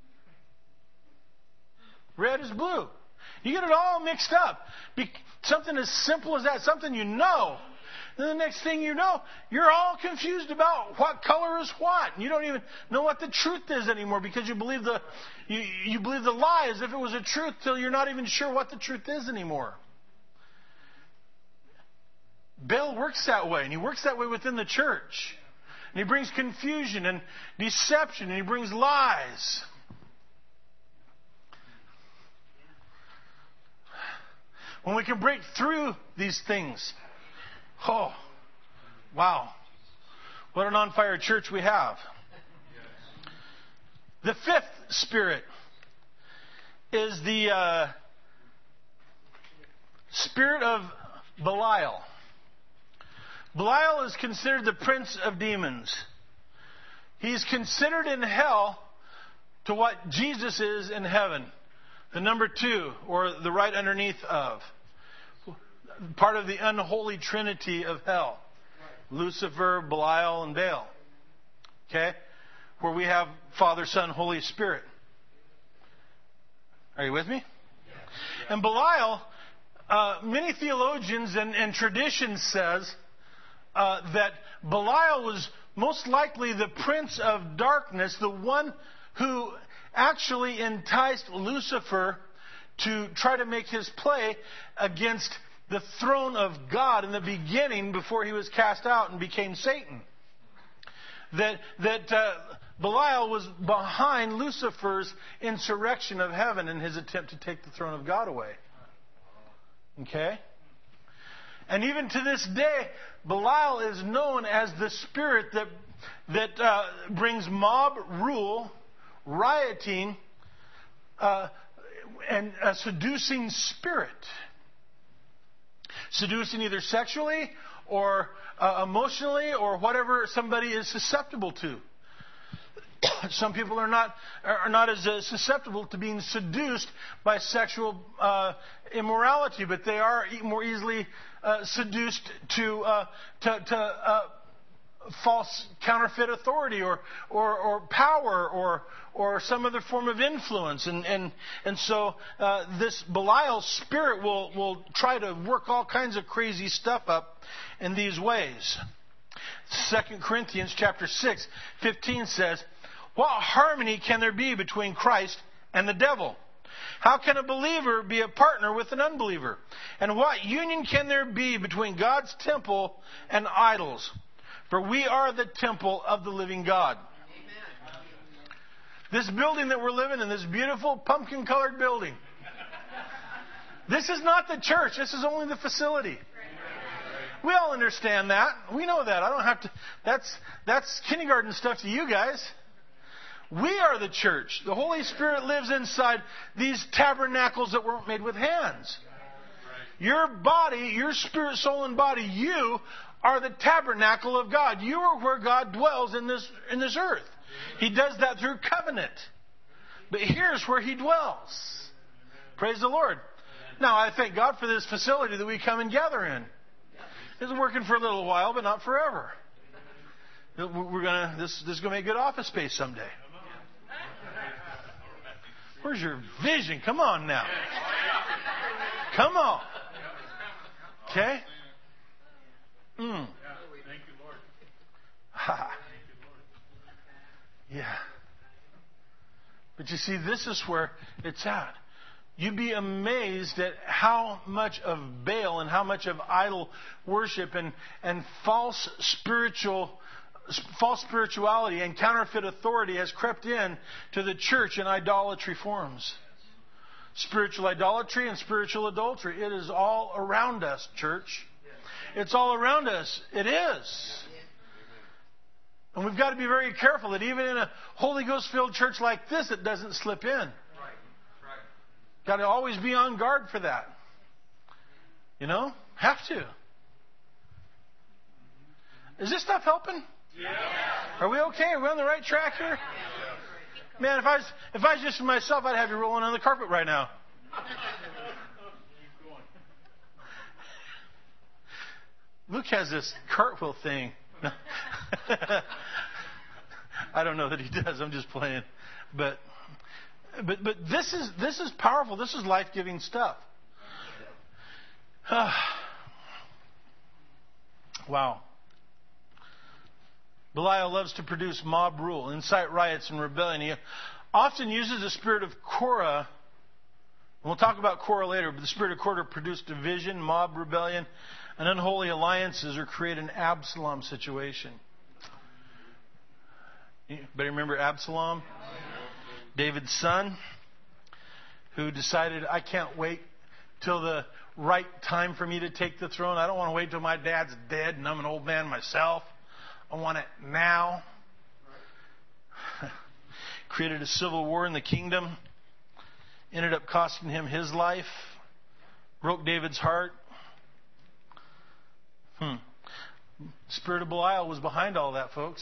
A: Red is blue. You get it all mixed up. Be- something as simple as that, something you know. Then the next thing you know, you're all confused about what color is what. And you don't even know what the truth is anymore because you believe the you, you believe the lie as if it was a truth till you're not even sure what the truth is anymore. Baal works that way, and he works that way within the church. And he brings confusion and deception, and he brings lies. When we can break through these things, oh, wow, what an on-fire church we have. The fifth spirit is the uh, spirit of Belial. Belial is considered the prince of demons. He's considered in hell to what Jesus is in heaven. The number two, or the right underneath of. Part of the unholy trinity of hell. Lucifer, Belial, and Baal. Okay? Where we have Father, Son, Holy Spirit. Are you with me? And Belial, uh, many theologians and, and tradition says uh, that Belial was most likely the prince of darkness, the one who actually enticed Lucifer to try to make his play against the throne of God in the beginning before he was cast out and became Satan. That that uh, Belial was behind Lucifer's insurrection of heaven in his attempt to take the throne of God away. Okay? And even to this day, Belial is known as the spirit that that uh, brings mob rule, rioting, uh, and a seducing spirit. Seducing either sexually or uh, emotionally or whatever somebody is susceptible to. Some people are not are not as uh, susceptible to being seduced by sexual uh, immorality, but they are more easily uh, seduced to uh, to, to uh, false counterfeit authority or or, or power or or some other form of influence, and and and so uh, this Belial spirit will will try to work all kinds of crazy stuff up in these ways. Second Corinthians chapter six fifteen says, "What harmony can there be between Christ and the devil? How can a believer be a partner with an unbeliever? And what union can there be between God's temple and idols? For we are the temple of the living God." Amen. This building that we're living in, this beautiful pumpkin-colored building, this is not the church. This is only the facility. We all understand that. We know that. I don't have to. That's that's kindergarten stuff to you guys. We are the church. The Holy Spirit lives inside these tabernacles that weren't made with hands. Your body, your spirit, soul, and body, you are the tabernacle of God. You are where God dwells in this, in this earth. He does that through covenant. But here's where He dwells. Praise the Lord. Now, I thank God for this facility that we come and gather in. It's working for a little while, but not forever. We're gonna this, this is going to be a good office space someday. Where's your vision? Come on now. Come on. Okay? Mm.
B: Thank you, Lord.
A: Ha. Yeah. But you see, this is where it's at. You'd be amazed at how much of Baal and how much of idol worship and, and false spiritual false spirituality and counterfeit authority has crept in to the church in idolatry forms. Spiritual idolatry and spiritual adultery. It is all around us, church. It's all around us. It is. And we've got to be very careful that even in a Holy Ghost-filled church like this, it doesn't slip in. Got to always be on guard for that. You know? Have to. Is this stuff helping?
B: Yeah.
A: Are we okay? Are we on the right track here? Man, if I was, if I was just myself, I'd have you rolling on the carpet right now. Luke has this cartwheel thing. I don't know that he does. I'm just playing. But but but this is this is powerful. This is life-giving stuff. Wow. Belial loves to produce mob rule, incite riots and rebellion. He often uses the spirit of Korah. We'll talk about Korah later, but the spirit of Korah to produce division, mob rebellion, and unholy alliances, or create an Absalom situation. Anybody remember Absalom? David's son, who decided, I can't wait till the right time for me to take the throne. I don't want to wait till my dad's dead and I'm an old man myself. I want it now. Created a civil war in the kingdom. Ended up costing him his life. Broke David's heart. Hmm. Spirit of Belial was behind all that, folks.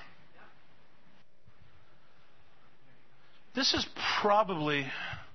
A: This is probably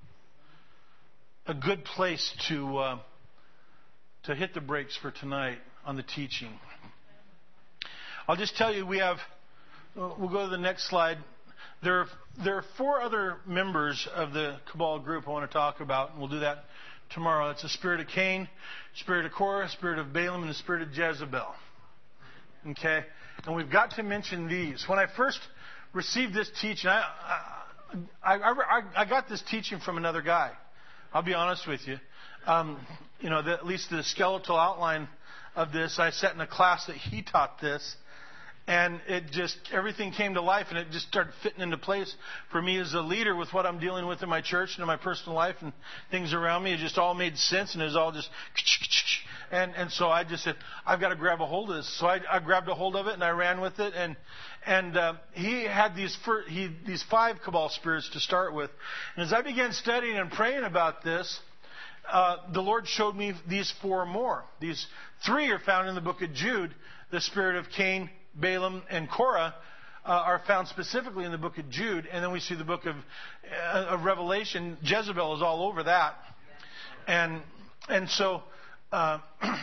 A: a good place to uh, to hit the brakes for tonight on the teaching. I'll just tell you, we have, we'll go to the next slide. There are, there are four other members of the Cabal group I want to talk about, and we'll do that tomorrow. It's the spirit of Cain, spirit of Korah, spirit of Balaam, and the spirit of Jezebel. Okay? And we've got to mention these. When I first received this teaching, I, I, I, I got this teaching from another guy. I'll be honest with you. Um, you know, the, at least the skeletal outline of this, I sat in a class that he taught this. And it just, everything came to life, and it just started fitting into place for me as a leader with what I'm dealing with in my church and in my personal life and things around me. It just all made sense, and it was all just, and and so I just said, I've got to grab a hold of this. So I, I grabbed a hold of it, and I ran with it. And and uh, he had these fir- he, these five Cabal spirits to start with. And as I began studying and praying about this, uh, the Lord showed me these four more. These three are found in the book of Jude, the spirit of Cain, Balaam, and Korah uh, are found specifically in the book of Jude. And then we see the book of, uh, of Revelation. Jezebel is all over that. And and so uh,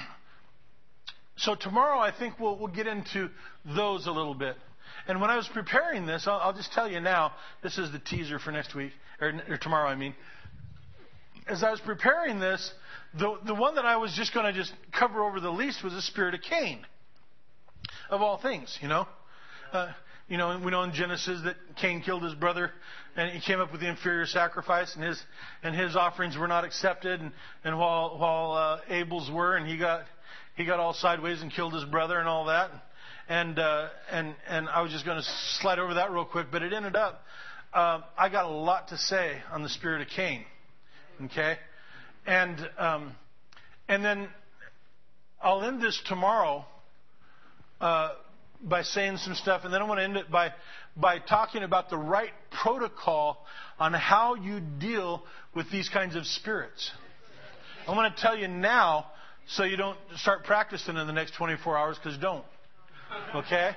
A: so tomorrow I think we'll, we'll get into those a little bit. And when I was preparing this, I'll, I'll just tell you now, this is the teaser for next week, or, or tomorrow I mean. As I was preparing this, the, the one that I was just going to just cover over the least was the spirit of Cain. Of all things, you know. Uh, you know, we know in Genesis that Cain killed his brother, and he came up with the inferior sacrifice, and his and his offerings were not accepted, and, and while while uh, Abel's were, and he got he got all sideways and killed his brother and all that, and uh, and and I was just going to slide over that real quick, but it ended up uh, I got a lot to say on the spirit of Cain, okay, and um, and then I'll end this tomorrow. Uh, by saying some stuff, and then I want to end it by by talking about the right protocol on how you deal with these kinds of spirits. I want to tell you now so you don't start practicing in the next twenty-four hours, because don't. Okay?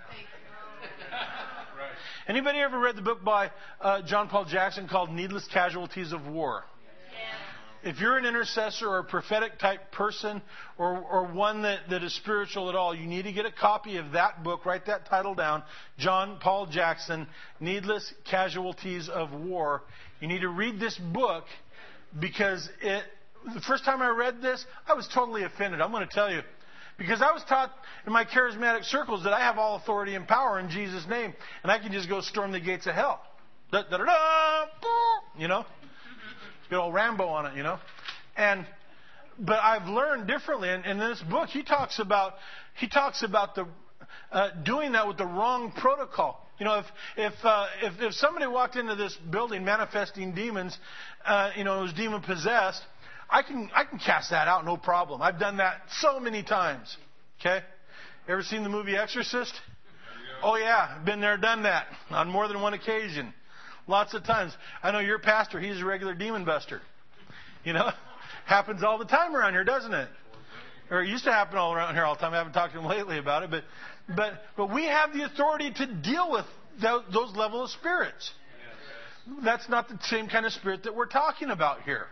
A: Anybody ever read the book by uh, John Paul Jackson called Needless Casualties of War? If you're an intercessor or a prophetic type person, or, or one that, that is spiritual at all, you need to get a copy of that book. Write that title down. John Paul Jackson, Needless Casualties of War. You need to read this book, because it, the first time I read this, I was totally offended. I'm going to tell you. Because I was taught in my charismatic circles that I have all authority and power in Jesus' name, and I can just go storm the gates of hell. Da, da, da, da, you know? Good old Rambo on it, you know? And but I've learned differently. And in this book, he talks about he talks about the uh, doing that with the wrong protocol. You know, if if uh, if, if somebody walked into this building manifesting demons, uh, you know, was demon possessed, I can I can cast that out, no problem. I've done that so many times. Okay, ever seen the movie Exorcist? Oh yeah, been there, done that on more than one occasion. Lots of times. I know your pastor, he's a regular demon buster. You know? Happens all the time around here, doesn't it? Or it used to happen all around here all the time. I haven't talked to him lately about it. But but but we have the authority to deal with those, those level of spirits. That's not the same kind of spirit that we're talking about here.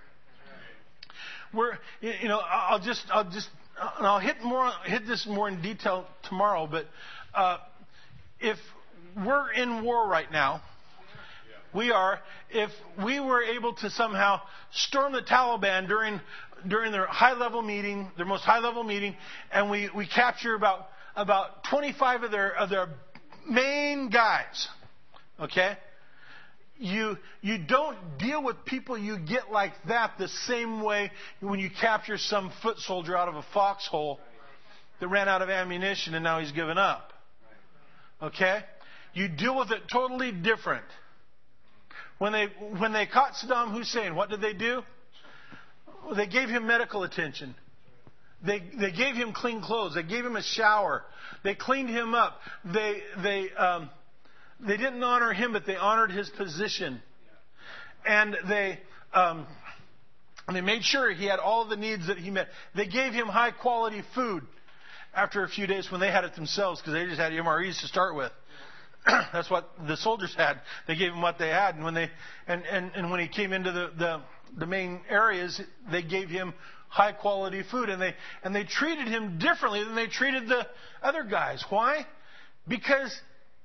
A: We're, you know, I'll just, I'll just, and I'll hit more, hit this more in detail tomorrow. But uh, if we're in war right now, we are. If we were able to somehow storm the Taliban during during their high-level meeting, their most high-level meeting, and we, we capture about about twenty-five of their of their main guys, okay? You you don't deal with people you get like that the same way when you capture some foot soldier out of a foxhole that ran out of ammunition and now he's given up. Okay? You deal with it totally different. When they when they caught Saddam Hussein, what did they do? Well, they gave him medical attention. They they gave him clean clothes. They gave him a shower. They cleaned him up. They they um, they didn't honor him, but they honored his position. And they um, and they made sure he had all the needs that he met. They gave him high quality food. After a few days, when they had it themselves, because they just had M R Es to start with. That's what the soldiers had. They gave him what they had, and when they and, and, and when he came into the, the the main areas, they gave him high quality food, and they and they treated him differently than they treated the other guys. Why? Because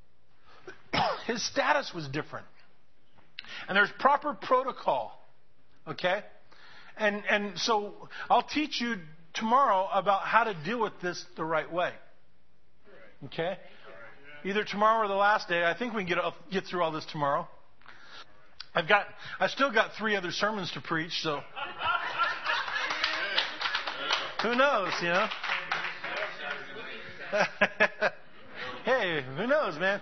A: his status was different, and there's proper protocol. Okay, and and so I'll teach you tomorrow about how to deal with this the right way. Okay. Either tomorrow or the last day. I think we can get get through all this tomorrow. I've got, I still got three other sermons to preach, so who knows, you know? Hey, who knows, man?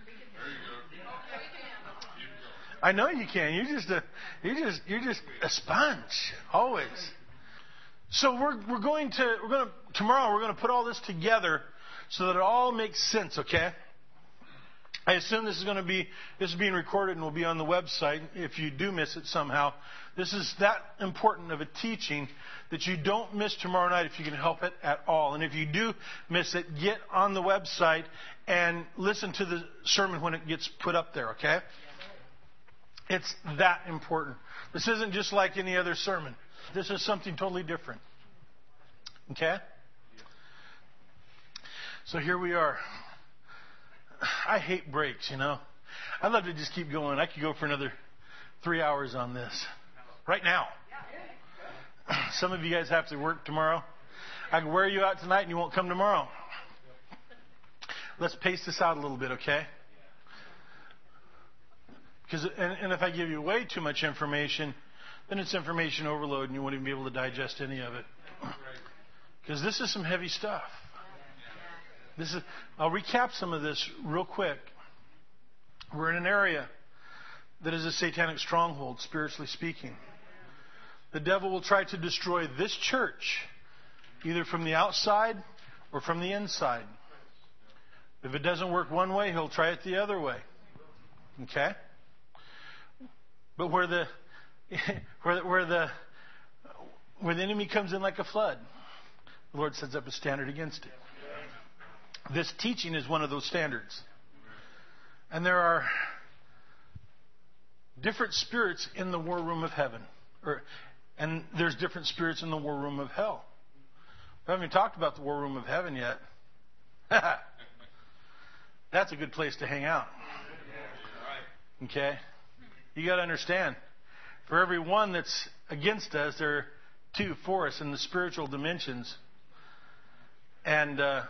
A: I know you can. You just a, you just you're just a sponge always. So we're we're going to we're going to tomorrow we're going to put all this together so that it all makes sense, okay? I assume this is going to be, this is being recorded and will be on the website if you do miss it somehow. This is that important of a teaching that you don't miss tomorrow night if you can help it at all. And if you do miss it, get on the website and listen to the sermon when it gets put up there, okay? It's that important. This isn't just like any other sermon. This is something totally different. Okay? So here we are. I hate breaks, you know. I'd love to just keep going. I could go for another three hours on this. Right now. Some of you guys have to work tomorrow. I can wear you out tonight and you won't come tomorrow. Let's pace this out a little bit, okay? Because and, and if I give you way too much information, then it's information overload and you won't even be able to digest any of it. Because this is some heavy stuff. This is, I'll recap some of this real quick. We're in an area that is a satanic stronghold, spiritually speaking. The devil will try to destroy this church, either from the outside or from the inside. If it doesn't work one way, he'll try it the other way. Okay? But where the where the, where the where the enemy comes in like a flood, the Lord sets up a standard against it. This teaching is one of those standards. And there are different spirits in the war room of heaven. Or, and there's different spirits in the war room of hell. We haven't even talked about the war room of heaven yet. That's a good place to hang out. Okay? You got to understand, for every one that's against us, there are two for us in the spiritual dimensions. And uh,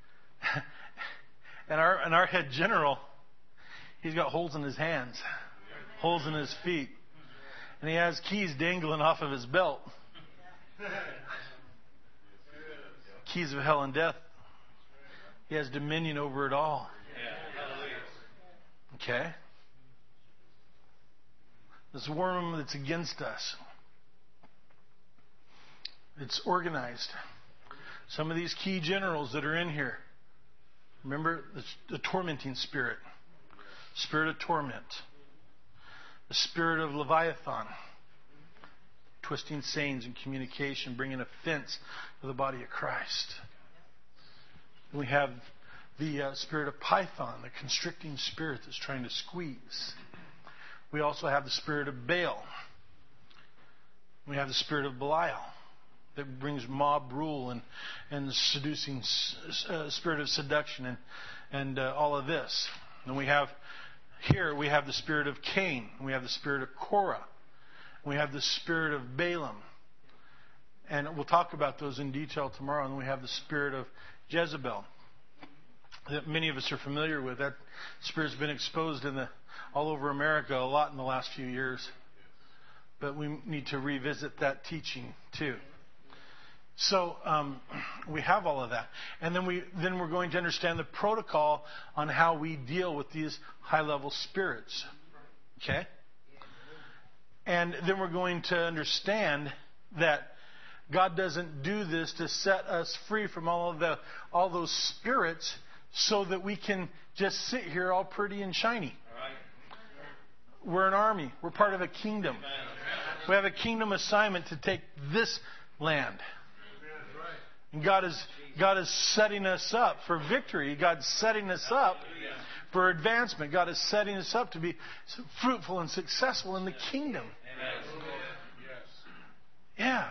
A: and our and our head general, he's got holes in his hands, holes in his feet, and he has keys dangling off of his belt. Keys of hell and death. He has dominion over it all. Okay? This war room that's against us, it's organized. Some of these key generals that are in here, remember the, the tormenting spirit, spirit of torment, the spirit of Leviathan, twisting sayings and communication, bringing offense to the body of Christ. And we have the uh, spirit of Python, the constricting spirit that's trying to squeeze. We also have the spirit of Baal. We have the spirit of Belial that brings mob rule and and the seducing uh, spirit of seduction and and uh, all of this. And we have here we have the spirit of Cain. We have the spirit of Korah. We have the spirit of Balaam. And we'll talk about those in detail tomorrow. And we have the spirit of Jezebel that many of us are familiar with. That spirit's been exposed in the all over America a lot in the last few years. But we need to revisit that teaching too. So um, we have all of that. And then, we, then we're going to understand the protocol on how we deal with these high-level spirits. Okay? And then we're going to understand that God doesn't do this to set us free from all of the all those spirits so that we can just sit here all pretty and shiny. We're an army. We're part of a kingdom. We have a kingdom assignment to take this land. And God is God is setting us up for victory. God's setting us up for advancement. God is setting us up to be fruitful and successful in the kingdom. Yeah.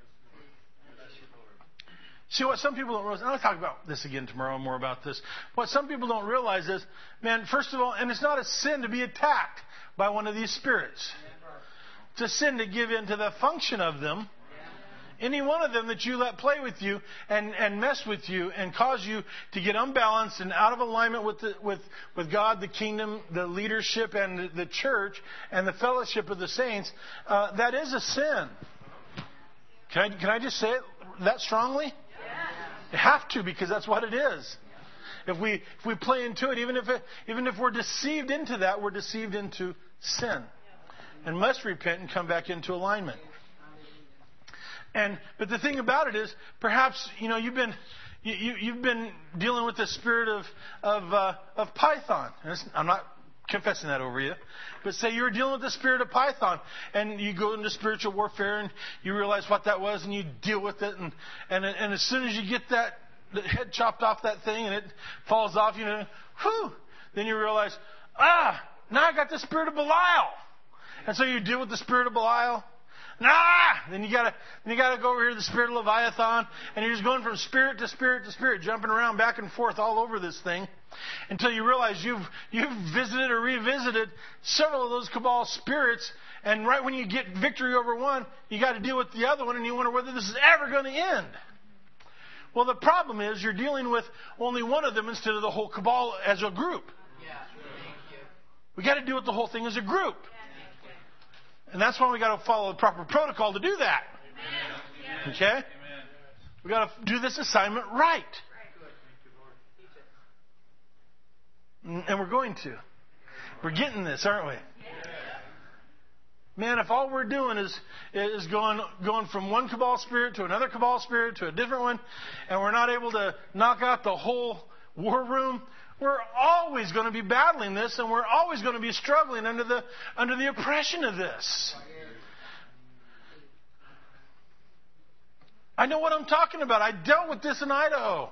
A: See, what some people don't realize, and I'll talk about this again tomorrow, more about this. What some people don't realize is, man, first of all, and it's not a sin to be attacked by one of these spirits. It's a sin to give in to the function of them. Any one of them that you let play with you and, and mess with you and cause you to get unbalanced and out of alignment with the, with with God, the kingdom, the leadership, and the, the church, and the fellowship of the saints, uh, that is a sin. Can I, can I just say it that strongly? You have to, because that's what it is. If we if we play into it, even if it, even if we're deceived into that, we're deceived into sin, and must repent and come back into alignment. And but the thing about it is, perhaps you know you've been you, you, you've been dealing with the spirit of of uh, of Python. And it's, I'm not confessing that over you, but say you're dealing with the spirit of Python, and you go into spiritual warfare, and you realize what that was, and you deal with it, and and and as soon as you get that the head chopped off that thing, and it falls off, you know, whew, then you realize, ah, now I got the spirit of Belial, and so you deal with the spirit of Belial. Nah! Then you gotta, then you gotta go over here to the spirit of Leviathan, and you're just going from spirit to spirit to spirit, jumping around back and forth all over this thing, until you realize you've you've visited or revisited several of those cabal spirits, and right when you get victory over one, you got to deal with the other one, and you wonder whether this is ever going to end. Well, the problem is you're dealing with only one of them instead of the whole cabal as a group. We got to deal with the whole thing as a group. And that's why we got to follow the proper protocol to do that. Amen. Okay? Amen. We got to do this assignment right. And we're going to. We're getting this, aren't we? Man, if all we're doing is is going going from one cabal spirit to another cabal spirit to a different one, and we're not able to knock out the whole war room, We're always going to be battling this, and we're always going to be struggling under the under the oppression of this. I know what I'm talking about. I dealt with this in Idaho.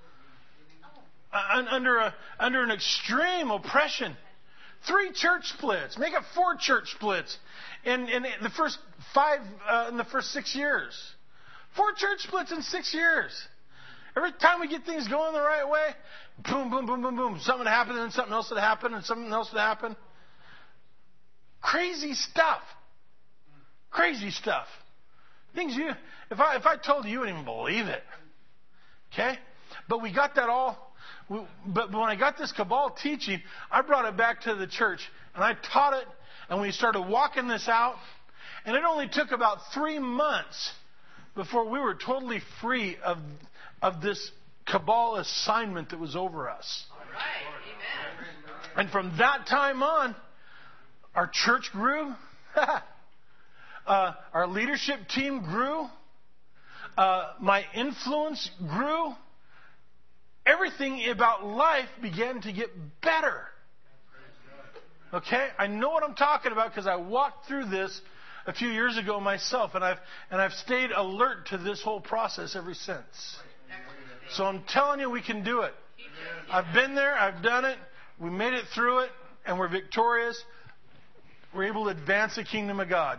A: Under a under an extreme oppression. Three church splits. Make it four church splits in, in the first five, uh, in the first six years. Four church splits in six years. Every time we get things going the right way, boom, boom, boom, boom, boom. Something would happen, and then something else would happen, and something else would happen. Crazy stuff. Crazy stuff. Things you, if I if I told you, you wouldn't even believe it. Okay? But we got that all. We, but when I got this Cabal teaching, I brought it back to the church, and I taught it, and we started walking this out. And it only took about three months before we were totally free of of this Cabal assignment that was over us.
B: All right. Amen.
A: And from that time on, our church grew. uh, our leadership team grew. Uh, my influence grew. Everything about life began to get better. Okay? I know what I'm talking about because I walked through this a few years ago myself, and I've and I've stayed alert to this whole process ever since. So I'm telling you, we can do it. I've been there, I've done it, we made it through it, and we're victorious. We're able to advance the kingdom of God.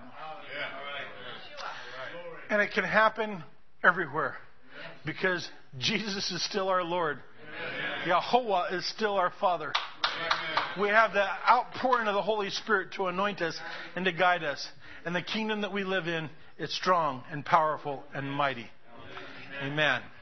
A: And it can happen everywhere. Because Jesus is still our Lord. Amen. Yahuwah is still our Father. Amen. We have the outpouring of the Holy Spirit to anoint us and to guide us. And the kingdom that we live in is strong and powerful and mighty. Amen. Amen.